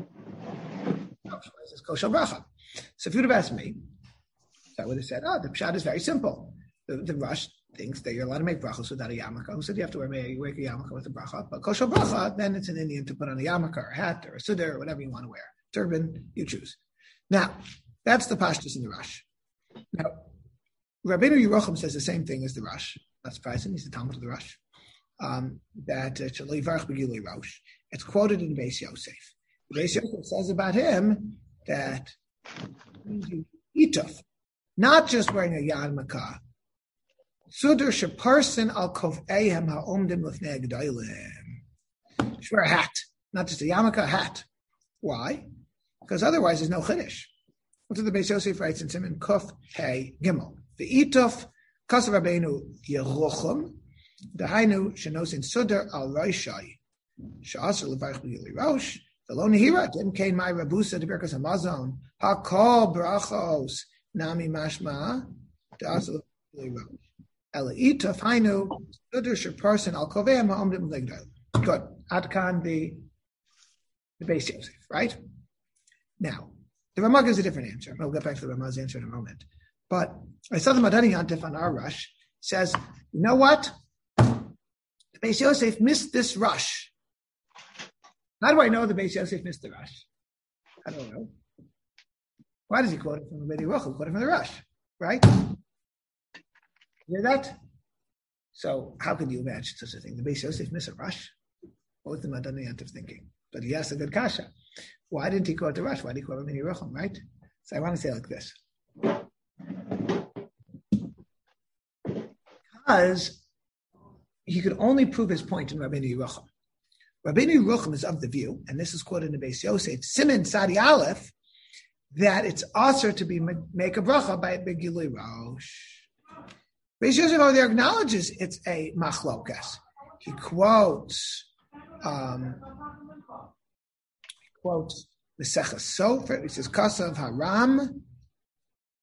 This is kosher bracha. So if you would have asked me, I would have said, the pshat is very simple. The Rosh thinks that you're allowed to make brachos without a yarmulke. Who said you have to wear a yarmulke with a bracha? But kosher bracha, then it's an Indian to put on a yarmulke or a hat or a siddur or whatever you want to wear. Turban, you choose. Now, that's the pashtus in the Rosh. Now, Rabbeinu Yerucham says the same thing as the Rosh. Not surprising, he's the Talmud of the Rosh. That Shelo Yivarech Begilui Rosh. It's quoted in Beis Yosef. Beis Yosef says about him that ituf, not just wearing a yarmulke. Suder sheparsin al koveihem ha'omdim lifnei gedolim. Should wear a hat, not just a yarmulke, a hat. Why? Because otherwise there's no chiddush. What did the Beis Yosef writes in Siman Kuf Hey Gimel? The ituf kasav Rabbeinu Yerucham dahainu shenosin suder al roshai she'asur levarich b'gilui rosh v'lo nehira didn't kain my rabusa deberkas hamazon hakol brachos nami mashma de'asur b'gilui rosh ela ituf hainu suder sheparsin al koveim ha'omdim legdal. Good. Adkan the Beis Yosef, right? Now, the Ramah gives a different answer. I'll get back to the Ramah's answer in a moment. But I saw the Madani Yantif on our Rush says, you know what? The Beis Yosef missed this Rush. How do I know the Beis Yosef missed the Rush? I don't know. Why does he quote it from the Bedi Ruchel? Quote it from the Rush, right? You hear that? So how could you imagine such a thing? The Beis Yosef miss a Rush? What was the Madani Yantif thinking? But he asked a good kasha. Why didn't he quote the Rush? Why did he quote Rabbeinu Yerucham, right? So I want to say it like this. Because he could only prove his point in Rabbeinu Yerucham. Rabbeinu Yerucham is of the view, and this is quoted in the Beis Yosef, Siman Sadi Aleph, that it's also to be make a bracha by Begilui Rosh. Beis Yosef over there acknowledges it's a machlokas. He quotes Maseches Sofer. He says Kasav Haram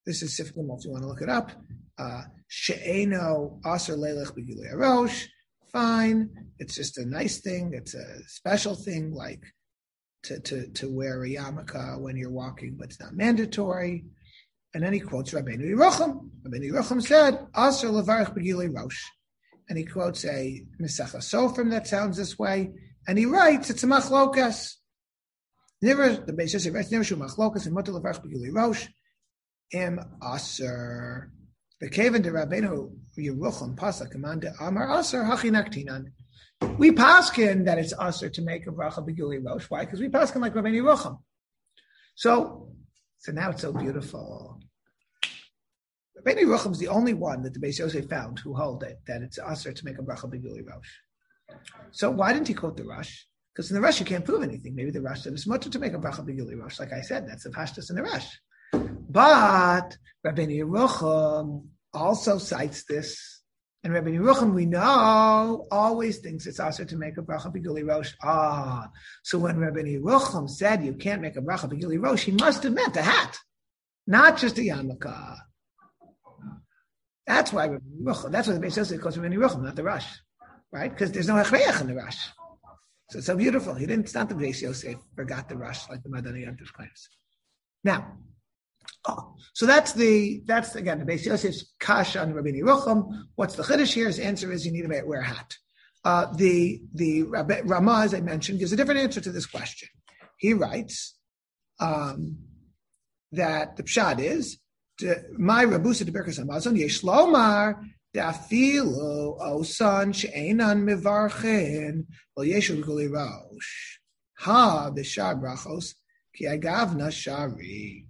This is Sif Gimel if you want to look it up. She'eno aser leilech b'gilui harosh. Fine. It's just a nice thing. It's a special thing, like to wear a yarmulke when you're walking, but it's not mandatory. And then he quotes Rabbeinu Yerucham. Rabbeinu Yerucham said, aser levarech b'gilui rosh. And he quotes a Mesechah Sofrim that sounds this way. And he writes, it's a machlokas. Never, the Beis Yosef writes, never shu machlokas, and mutter levarech b'gilui rosh. Im aser. The Kevan de Rabbeinu Yerucham Pasuk Amanda Amar Aser Hachinaktinan. We paskin that it's aser to make a bracha b'gilui rosh. Why? Because we paskin like Rabbeinu Yerucham. So now it's so beautiful. Rabbeinu Yerucham is the only one that the Beis Yosef found who hold it that it's aser to make a bracha b'gilui rosh. So why didn't he quote the Rosh? Because in the Rosh you can't prove anything. Maybe the Rosh said it's mutter to make a bracha b'gilui rosh. Like I said, that's the pashtus in the Rosh. But Rabbeinu Yerucham also cites this, and Rabbeinu Yerucham, we know, always thinks it's also to make a bracha b'gilui rosh. So when Rabbeinu Yerucham said you can't make a bracha b'gilui rosh, he must have meant a hat, not just a yarmulke. That's why Rabbeinu Yerucham, that's why the Beis Yosef calls Rabbeinu Yerucham, not the Rosh, right? Because there's no hechreach in the Rosh. So it's so beautiful. It's not the Beis Yosef forgot the Rosh like the Madani Yantiv claims. Now, so that's again the Beis Yosef's kasha on Rabbeinu Yerucham. What's the chiddush here? His answer is you need to wear a hat. The Ramah, as I mentioned, gives a different answer to this question. He writes that the pshat is my Rabusa de Birkas Hamazon yesh lomar de'afilu osan she'enan mivarchin lo yeshu b'gilui rosh ha b'shar brachos ki agavna shari.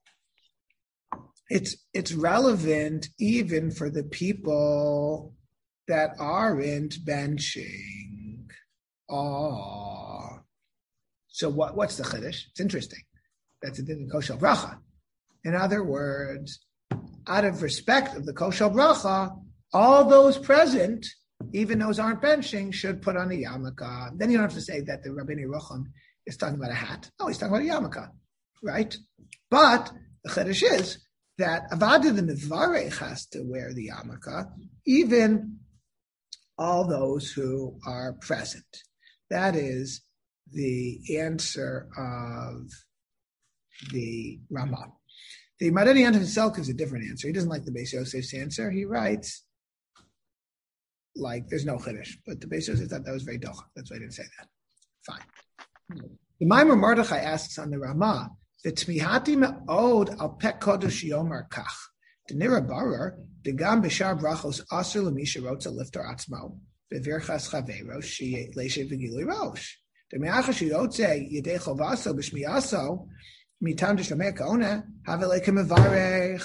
It's relevant even for the people that aren't benching. So what's the chiddush? It's interesting. That's a din in koshel bracha. In other words, out of respect of the koshel bracha, all those present, even those aren't benching, should put on a yarmulke. Then you don't have to say that the Rabbeinu Yerucham is talking about a hat. No, he's talking about a yarmulke, right? But the chiddush is that Avada the Mivarech has to wear the yarmulke, even all those who are present. That is the answer of the Ramah. The Madani Yantiv himself gives a different answer. He doesn't like the Beis Yosef's answer. He writes, like, there's no chiddush, but the Beis Yosef thought that was very docha. That's why I didn't say that. Fine. The Maimar Mordechai asks on the Ramah, the tmihati me'od al pek kodesh yomar kach. The nira barer, the gam b'shar brachos aser l'misha rotza liftar atzmo, bevirchas chaveiro, she leishe v'gilui rosh. The me'achash yotze yedei chovaso b'shmiyaso, mitam d'shlamei ka'ona, have elekem mevarech.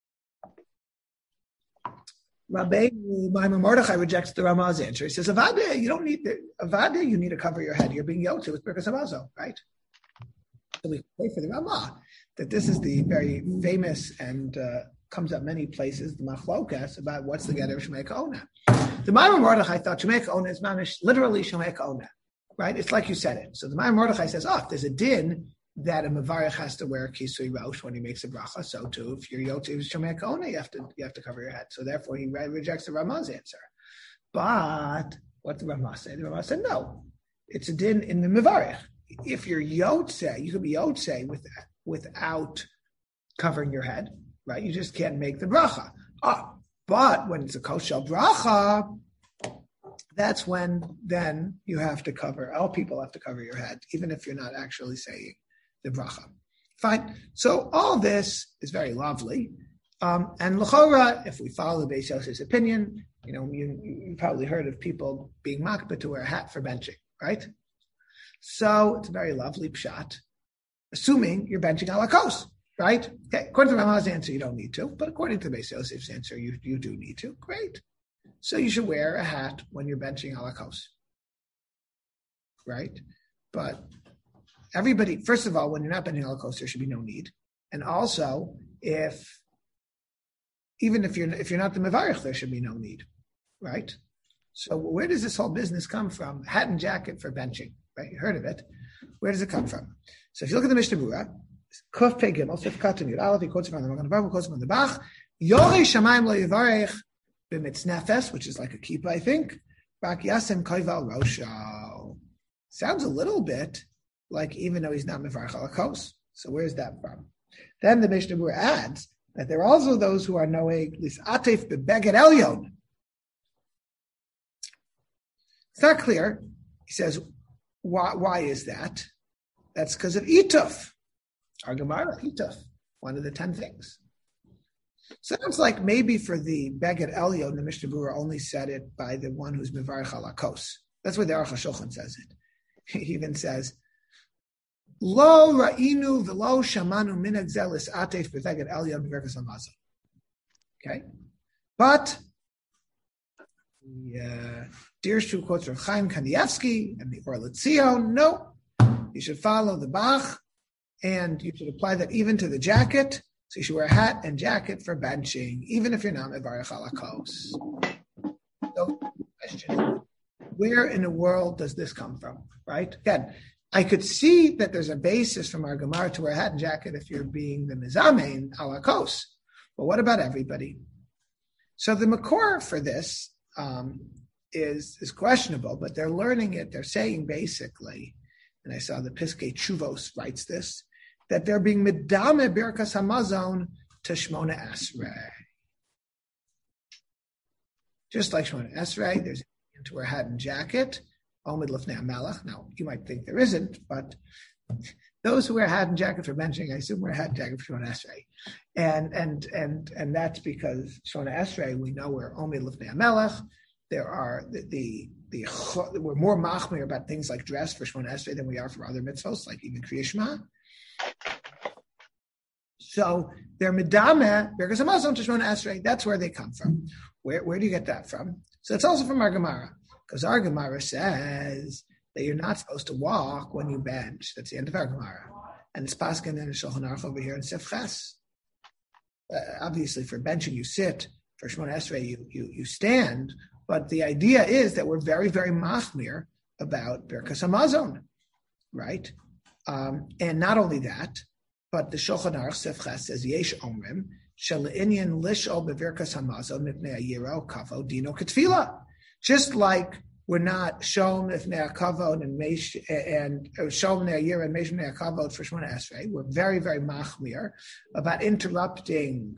Rabbeinu Maimar Mordechai rejects the Ramah's answer. He says, Avada, you don't need Avada, you need to cover your head. You're being yotze with Birkas Hamazo, right? So we say for the Ramah that this is the very famous and comes up many places, the machlokas, about what's the gather of Shemei Ka'ona. The Maimar Mordechai thought Shemei Ka'ona is mamish, literally Shemei Ka'ona, right? It's like you said it. So the Maimar Mordechai says, if there's a din that a Mavarech has to wear kisui rosh when he makes a bracha, so too, if you're yotze Shemei Ka'ona, you have to cover your head. So therefore he rejects the Ramah's answer. But what did the Ramah say? The Ramah said, no, it's a din in the Mavarech. If you're yotze, you could be yotze without covering your head, right? You just can't make the bracha. But when it's a koshel bracha, that's when then you have to cover, all people have to cover your head, even if you're not actually saying the bracha. Fine. So all this is very lovely. And l'chora, if we follow the Beis Yosef's opinion, you probably heard of people being makbeh to wear a hat for benching, right? So it's a very lovely pshat, assuming you're benching ala kos, right? Okay, according to Ramah's answer, you don't need to, but according to Beis Yosef's answer, you do need to. Great. So you should wear a hat when you're benching ala kos, right? But everybody, first of all, when you're not benching ala kos, there should be no need. And also, even if you're not the mevarich, there should be no need, right? So where does this whole business come from? Hat and jacket for benching. Right, you heard of it. Where does it come from? So if you look at the Mishnah Berurah, Kuf Pei Gimel, Sif Katan Yud Aleph, he quotes from the Magen Avraham, quotes from the Bach, Yorei Shamayim lo yivarech b'mitznefes, which is like a kippah, I think. Bak Yasem Koival Rosho. Sounds a little bit like even though he's not Mevarech al Hakos. So where's that from? Then the Mishnah Berurah adds that there are also those who are noeg lisatef bebeged elyon. It's not clear. He says, why is that? That's because of ituf. Our Gemara, ituf, one of the 10 things. Sounds like maybe for the beged elyon, the Mishnah Berurah only said it by the one who's Mevarech al Hakos. That's where the Aruch HaShulchan says it. He even says, Lo ra'inu v'lo shamanu minhag zelis atef b'veged elyon b'verkas hamazon. Okay, but the Dirshu quotes from Chaim Kanievsky and the Or Letzion. No, you should follow the Bach, and you should apply that even to the jacket. So you should wear a hat and jacket for benching, even if you're not Mevarech al Hakos. So, question: where in the world does this come from? Right? Again, I could see that there's a basis from our Gemara to wear a hat and jacket if you're being the Mizamein al Hakos. But what about everybody? So the Makor for this is questionable, but they're learning it. They're saying basically, and I saw the Piskei Chuvos writes this, that they're being Midame Birkas Hamazon to Shmona Esrei. Just like Shmona Esrei, there's to wear a hat and jacket. Omid Lefnei HaMelech. Now, you might think there isn't, but those who wear a hat and jacket for benching, I assume wear a hat and jacket for Shmona Esrei. And that's because Shmona Esrei, we know we're Omid Lefnei HaMelech. There are we're more machmir about things like dress for Shmona Esrei than we are for other mitzvos, like even Kriya Shema. So they're Midame, Birkas Hamazon to Shmona Esrei. That's where they come from. Where do you get that from? So it's also from our Gemara, because our Gemara says that you're not supposed to walk when you bench. That's the end of our Gemara. And it's Paskin and Shulchan Aruch over here in Sif Ches. Obviously, for benching, you sit. For Shmona Esrei, you stand. But the idea is that we're very, very machmir about Birkas Hamazon, right? And not only that, but the Shulchan Aruch Sif Ches says, Yesh Omrim, Shal'inyan Lishol Bevirkas Hamazon Mipnei Ayiro Kavo Dino Ketfila. Just like we're not shown Mipnei Kavod and shown Mipnei Ayiro and Meish Mipnei Kavod for Shmona Esrei, we're very, very machmir about interrupting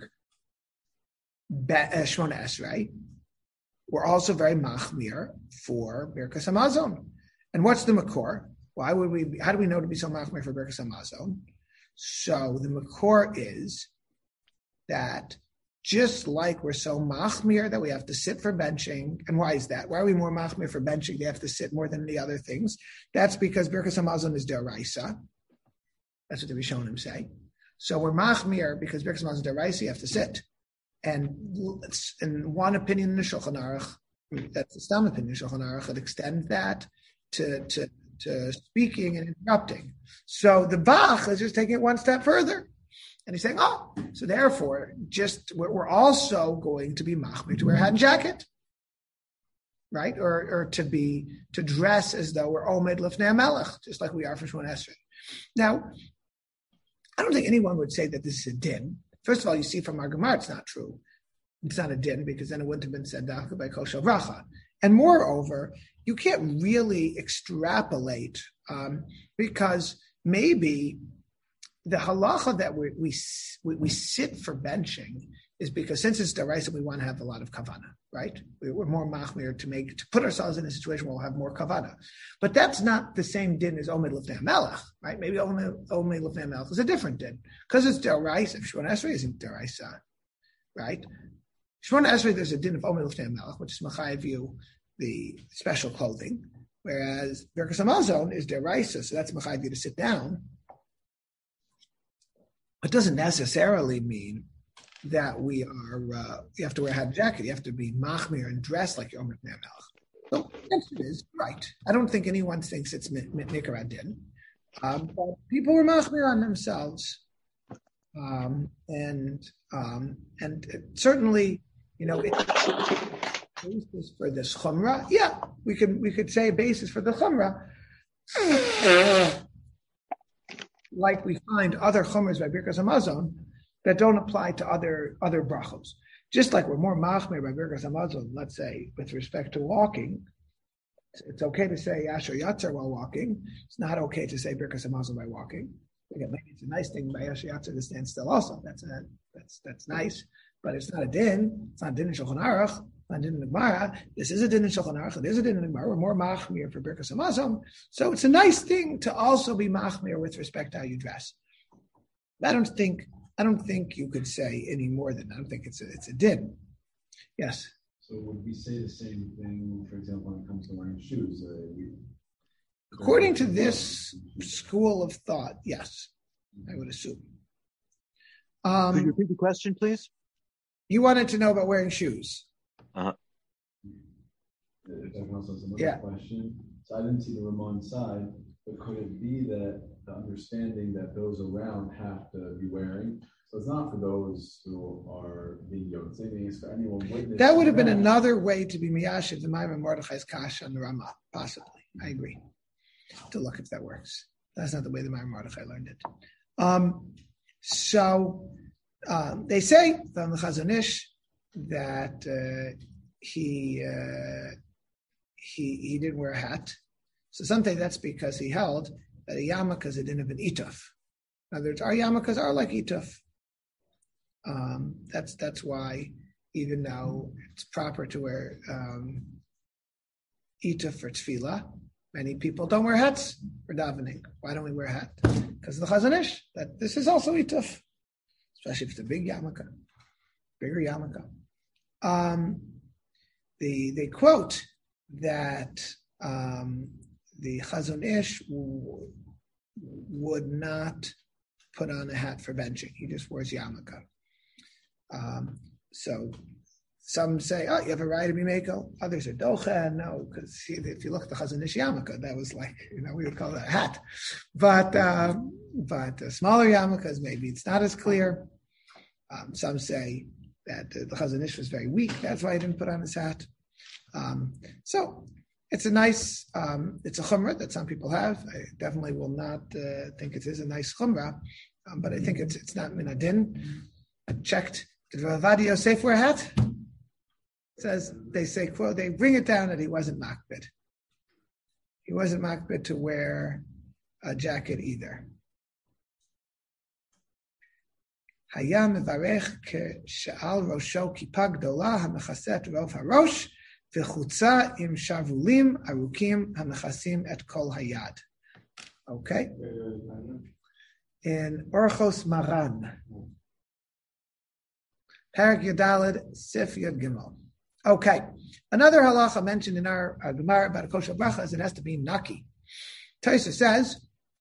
Shmona Esrei. We're also very machmir for Birkas Hamazon. And what's the Makor? How do we know to be so machmir for Birkas Hamazon? So the Makor is that just like we're so machmir that we have to sit for benching, and why is that? Why are we more machmir for benching? They have to sit more than the other things. That's because Birkas Hamazon is deraisa. That's what the Rishonim say. So we're machmir because Birkas Hamazon is deraisa. You have to sit. And in one opinion in the Shulchan Aruch, that's the Stam opinion in the Shulchan Aruch, it extends that to speaking and interrupting. So the Bach is just taking it one step further. And he's saying, so therefore, we're also going to be machmir to wear a hat and jacket, right? Or to dress as though we're Omed Lefnei HaMelech, just like we are for Shmona Esrei. Now, I don't think anyone would say that this is a din. First of all, you see from our Gemara, it's not true. It's not a din, because then it wouldn't have been said dafka by Kol Shel Bracha. And moreover, you can't really extrapolate, because maybe the halacha that we sit for benching is because since it's deraisa, we want to have a lot of kavana, right? We're more machmir to put ourselves in a situation where we'll have more kavana. But that's not the same din as Omed Lefnei HaMelech, right? Maybe Omed Lefnei HaMelech is a different din. Because it's deraisa, if Shmona Esrei isn't deraisa, right? Shmona Esrei, there's a din of Omed Lefnei HaMelech, which is machayev you the special clothing, whereas Birkas Hamazon is deraisa, so that's machayev you to sit down. It doesn't necessarily mean that we are, you have to wear a hat and jacket. You have to be machmir and dress like your Omer Lefnei HaMelech. So the answer is right. I don't think anyone thinks it's Nikar Adin. But people were machmir on themselves. And certainly, basis for this chumrah. Yeah, we could say a basis for the chumrah. like we find other chumras by Birkas Hamazon that don't apply to other brachos. Just like we're more machmir by Birkas Hamazon, let's say, with respect to walking, it's okay to say Asher Yatzar while walking. It's not okay to say Birkas Hamazon by walking. Again, maybe it's a nice thing by Asher Yatzar to stand still also. That's nice, but it's not a din. It's not a din in Shulchan Aruch. Not din in the Gemara. This is a din in Shulchan Aruch. It is a din in the Gemara. We're more machmir for Birkas Hamazon. So it's a nice thing to also be machmir with respect to how you dress. I don't think you could say any more than that. I don't think it's a din. Yes. So would we say the same thing, for example, when it comes to wearing shoes? According to this school of thought, yes, I would assume. Could you repeat the question, please? You wanted to know about wearing shoes. If I can also ask another question. So I didn't see the Ramon side, but could it be that the understanding that those around have to be wearing? So it's not for those who are being yoked. Same thing is for anyone witnessing. That would have been another way to be miyashiv the Maimon Mordechai's kasha on the Ramah, possibly. I agree. To look if that works. That's not the way the Maimon Mordechai learned it. So they say from the Chazon Ish that he didn't wear a hat. So sometimes that's because he held that a yarmulke is a din of an ituf. In other words, our yarmulkes are like ituf. That's why, even though it's proper to wear ituf for tefillah, many people don't wear hats for davening. Why don't we wear a hat? Because of the Chazon Ish, that this is also ituf, especially if it's a big yarmulke, bigger yarmulke. They quote that the Chazon Ish would not put on a hat for benching. He just wears yarmulke. So some say, oh, you have a right to be meko. Others are docha. No, because if you look at the Chazon Ish yarmulke, that was like, we would call that a hat. But smaller yarmulkes, maybe it's not as clear. Some say that the Chazon Ish was very weak. That's why he didn't put on his hat. So it's a nice, it's a chumrah that some people have. I definitely will not think it is a nice chumrah, but I think it's not min adin. I checked. Did Rav Ovadia Yosef wear a hat? It says, they say, quote, they bring it down that he wasn't makbid. He wasn't makbid to wear a jacket either. Hayam mevarech she'al rosho kippah gdola hamechaset rov harosh v'chutza im shavulim arukim hamechasim et kol hayad. Okay? In Orchos Maran. Parak Yudalid Sif Yud Gimel. Okay. Another halacha mentioned in our Gemara about a kosher bracha is it has to be naki. Taisa says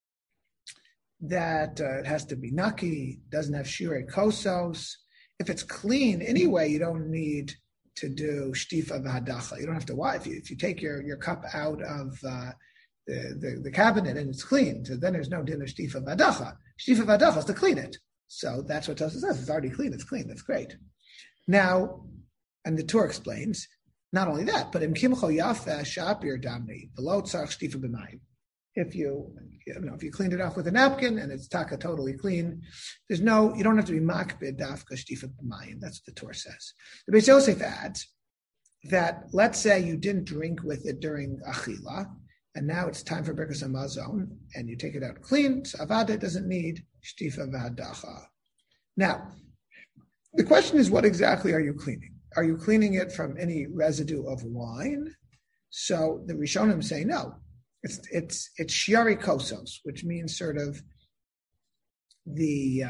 that it has to be naki, doesn't have shirei kosos. If it's clean anyway, you don't need to do shtifa v'hadacha. You don't have to wash. If you take your cup out of the cabinet and it's clean, so then there's no din of shtifa v'hadacha. Shtifa v'hadacha is to clean it. So that's what Tosfos says. It's already clean. It's clean. That's great. Now, and the Torah explains, not only that, but im kimcho yafa shapir damni below tzarich shtifa b'mayim. If you cleaned it off with a napkin and it's taka totally clean, you don't have to be makbid dafka shtifa b'mayim. That's what the Torah says. The Beis Yosef adds that let's say you didn't drink with it during achila, and now it's time for Birkas Hamazon, and you take it out clean. So avada doesn't need shtifa v'hadacha. Now, the question is, what exactly are you cleaning? Are you cleaning it from any residue of wine? So the Rishonim say no. It's shiari kosos, which means sort of the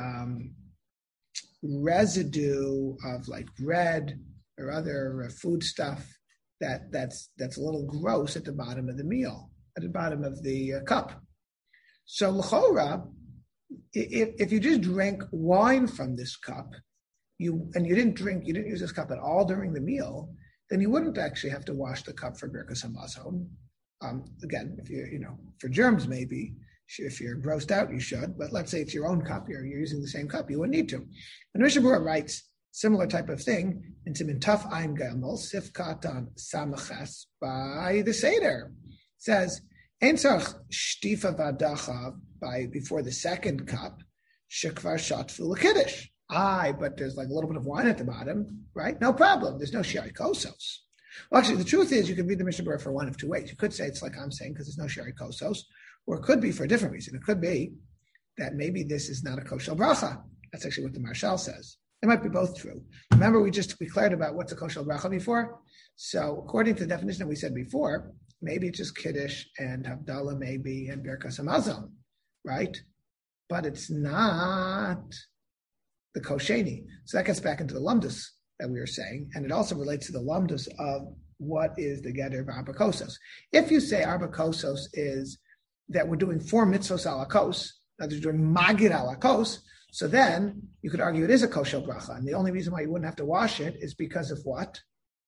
residue of like bread or other food stuff that's a little gross at the bottom of the meal, at the bottom of the cup. So l'chora, if you just drank wine from this cup, you didn't use this cup at all during the meal, then you wouldn't actually have to wash the cup for Birkas Hamazon. Again, if for germs maybe, if you're grossed out, you should. But let's say it's your own cup, you're using the same cup, you wouldn't need to. And Mishnah Berurah writes similar type of thing in Siman Taf Ayin Gimel Sif Katan Samachas by the Seder. It says Ein tzarich shtifa v'adacha before the second cup, shekvar shatfu l'kiddush. But there's like a little bit of wine at the bottom, right? No problem. There's no shiari kosos. Well, actually, the truth is you can read the Mishnah Berurah for one of two ways. You could say it's like I'm saying because there's no shiari kosos, or it could be for a different reason. It could be that maybe this is not a kosher bracha. That's actually what the Marshal says. It might be both true. Remember, we just declared about what's a kosher bracha before? So according to the definition that we said before, maybe it's just Kiddush and Havdalah maybe and Birkas Hamazon, right? But it's not the Kosheni. So that gets back into the Lumdus that we were saying, and it also relates to the Lumdus of what is the Geder of Arba Kosos. If you say Arba Kosos is that we're doing 4 mitzvos ala kos, that we're doing Magid ala kos, so then you could argue it is a kosher bracha. And the only reason why you wouldn't have to wash it is because of what?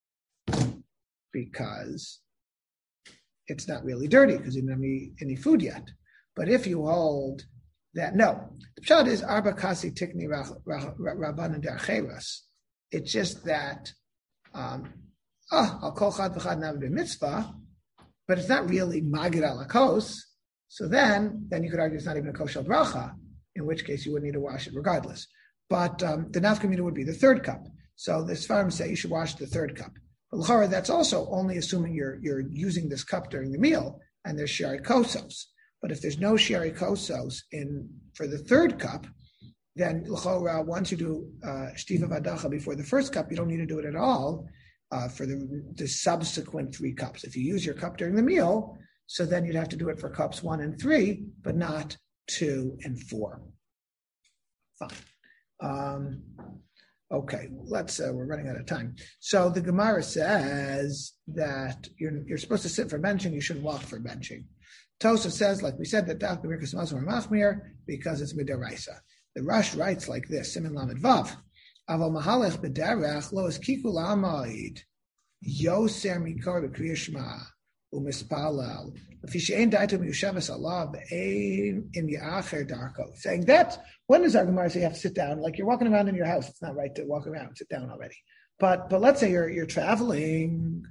Because it's not really dirty because you don't have any food yet. But if you hold that, no. The pshat is Arba Kasi Tikni Rabbanan Dercheras. It's just that I'll call Chad V'Chad Naved Mitzvah, but it's not really Magid ala kos. So then you could argue it's not even a kosher bracha, in which case you would need to wash it regardless. But the nafkamina would be the third cup. So the Sfarim say you should wash the third cup. But l'chara, that's also only assuming you're using this cup during the meal and there's shiari kosos. But if there's no shiari kosos for the third cup, then l'chara, once you do shtiva vadacha before the first cup, you don't need to do it at all for the subsequent 3 cups. If you use your cup during the meal, so then you'd have to do it for cups 1 and 3, but not 2 and 4. Fine. Okay, we're running out of time. So the Gemara says that you're supposed to sit for benching, you shouldn't walk for benching. Tosa says, like we said, that Daf B'Mirkas Hamazon or Machmir because it's Midaraisa. The Rush writes like this, Siman Lamed Vav, Aval Mahalech B'Derech Lo Es Kiku La'Amaid Yoser Mikor B'Kriyah Shema U'Mispalal L'Fi Daitum Yushavas Allah B'Ein Im Ya'acher Darko. Saying that, when does our Gemara say you have to sit down? Like you're walking around in your house, it's not right to walk around, sit down already. But let's say you're traveling,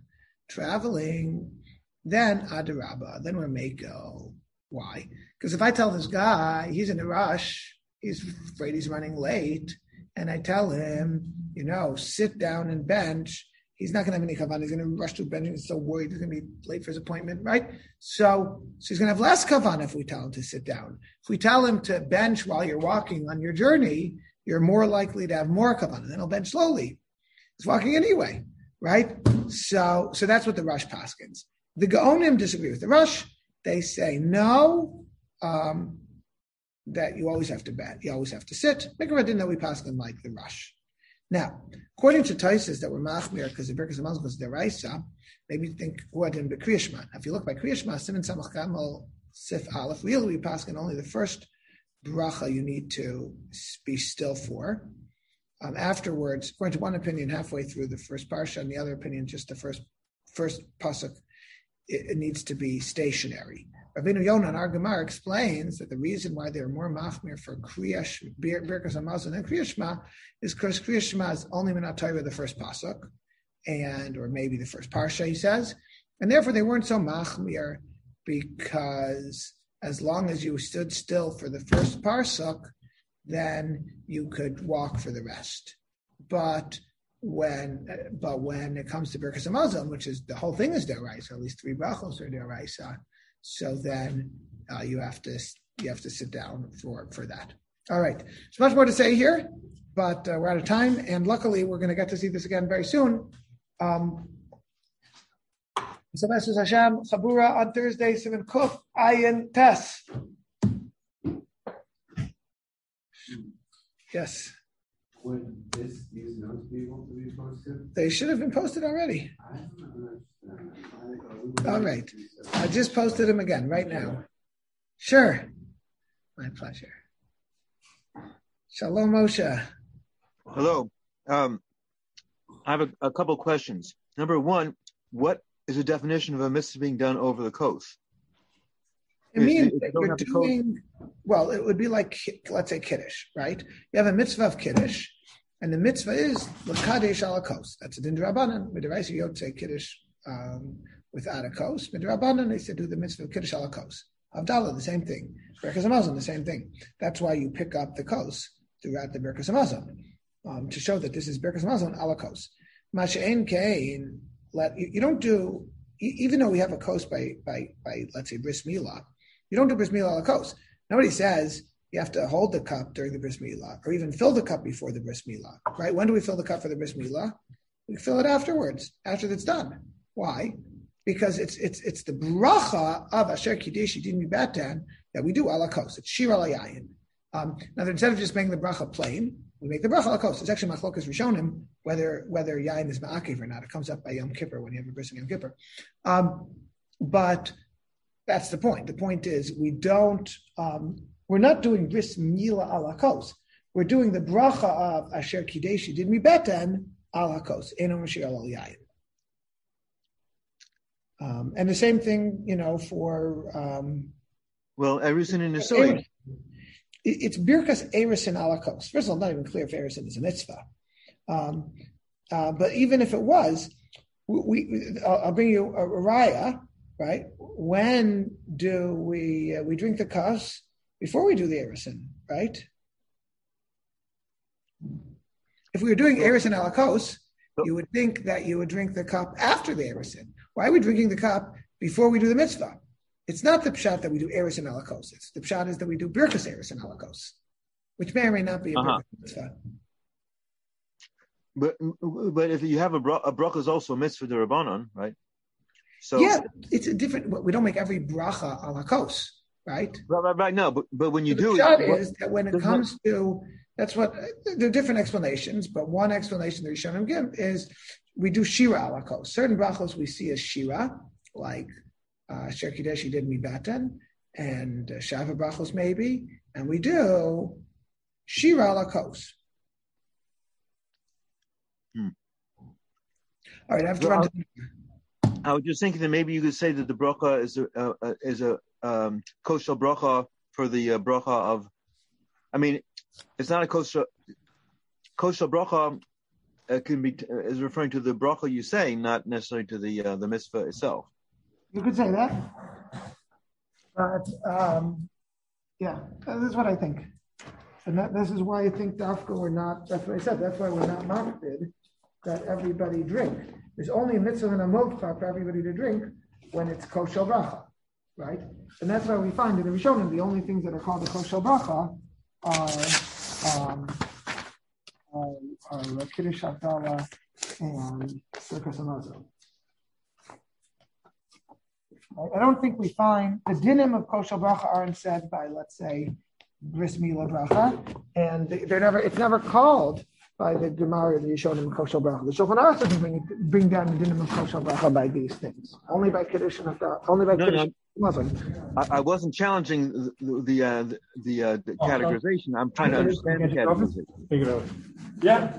then Adarabba, then we're Mako. Why? Because if I tell this guy he's in a rush, he's afraid he's running late, and I tell him, sit down and bench, he's not going to have any kavanah. He's going to rush to bench. He's so worried he's going to be late for his appointment, right? So he's going to have less kavanah if we tell him to sit down. If we tell him to bench while you're walking on your journey, you're more likely to have more kavanah. Then he'll bench slowly. He's walking anyway, right? So that's what the Rush paskins. The Gaonim disagree with the Rush. They say no, that you always have to bet. You always have to sit. Mikra didn't know we paskin like the Rush. Now, according to Taisus that were machmir because the Birkas Hamazon was deraisa, maybe you think huadin b'Kriyah Shema. If you look by Kriyah Shema, Siman Samach Gamel Sif Aleph, really we paskin only the first bracha you need to be still for. Afterwards, according to one opinion, halfway through the first parsha, and the other opinion, just the first pasuk, it needs to be stationary. Rabbeinu Yonah in our Gemara explains that the reason why they're more machmir for Birkas Hamazon than Kriyah Shema is because Kriyah Shema is only Minat Torah the first pasuk, or maybe the first parsha, he says, and therefore they weren't so machmir because as long as you stood still for the first pasuk, then you could walk for the rest. But when it comes to Birkas Hamazon, which is the whole thing is deraisa, at least 3 brachos are deraisa. So then you have to sit down for that. All right. There's much more to say here, but we're out of time. And luckily, we're going to get to see this again very soon. So Hashem, Chabura on Thursday, Siman Kuf, Ayin Tes. Yes. Would these notes be able to be posted? They should have been posted already. All right. I just posted them again right now. Sure. My pleasure. Shalom, Moshe. Hello. I have a couple questions. Number one, what is the definition of a mitzvah being done over the coast? It means that you're doing, well, it would be like, let's say, Kiddush, right? You have a mitzvah of Kiddush, and the mitzvah is L'kadesh ala kos. That's a din d'Rabbanan. Midiraisa Yotze Kiddush without a kos. Midrabanan, they said do the mitzvah of Kiddush ala kos. Havdalah, the same thing. Birkas Hamazon, the same thing. That's why you pick up the kos throughout the Birkas Hamazon, to show that this is Birkas Hamazon ala kos. Masha'en kain, you don't do, even though we have a kos by let's say bris milah, you don't do bris milah ala kos. Nobody says you have to hold the cup during the bris milah, or even fill the cup before the bris milah, right? When do we fill the cup for the bris milah? We fill it afterwards, after it's done. Why? Because it's the bracha of Asher Kiddush Yidin Mibatan that we do ala kos. It's shir ala yayin. Now, instead of just making the bracha plain, we make the bracha ala kos. It's actually machlokas rishonim whether yayin is ma'akiv or not. It comes up by Yom Kippur when you have a bris Yom Kippur. But that's the point. The point is we're not doing bris mila ala kos. We're doing the bracha of Asher Kiddush Yidin Mibatan ala kos. Eno shir ala yayin. And the same thing, for Erisin and Nisui. It's Birkas Erisin ala kos. First of all, not even clear if Erisin is a mitzvah. But even if it was, I'll bring you a raya, right? When do we drink the kos? Before we do the Erisin, right? If we were doing Erisin ala kos, you would think that you would drink the cup after the Erisin. Why are we drinking the cup before we do the mitzvah? It's not the pshat that we do Erisin ala kos. It's the pshat is that we do Birkas Erisin ala kos, which may or may not be a Birkas mitzvah. But if you have a bracha is also a mitzvah d'Rabbanan, right? So yeah, it's a different. We don't make every bracha ala kos, right? Right. No, but when you do, the pshat is that when it comes to that's what there are different explanations, but one explanation that Rishonim give is we do shira ala kos. Certain brachos we see as shira, like Asher Kiddush Yidin Mibatan and Shava brachos maybe, and we do shira ala kos. All right, I have to run. I was just thinking that maybe you could say that the bracha is a kosher bracha for the bracha of. I mean, it's not a kosher bracha. Can be is referring to the bracha you say, not necessarily to the mitzvah itself. You could say that, but this is what I think, and this is why I think dafka we're not. That's what I said. That's why we're not makbid that everybody drink. There's only a mitzvah and a mokta for everybody to drink when it's kosher bracha, right? And that's why we find in the Rishonim the only things that are called the kosher bracha are Kiddush Havdalah and Birkas Hamazon. I don't think we find the dinim of kosher bracha aren't said by, let's say, bris milah bracha, and it's never called by the Gemara of the Yishonim kosher bracha. The Shulchan Aruch doesn't bring down the dinim of kosher bracha by these things. Only by Kiddush and Havdalah. Only by Kiddush. I wasn't challenging the categorization. I'm trying to understand the categorization. Yeah.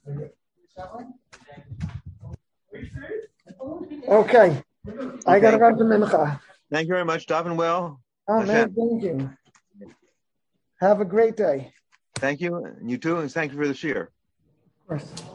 Okay. I got to run to Mincha. Thank you very much. Daven well. Oh, man, thank you. Have a great day. Thank you. You too. And thank you for the share. Of course.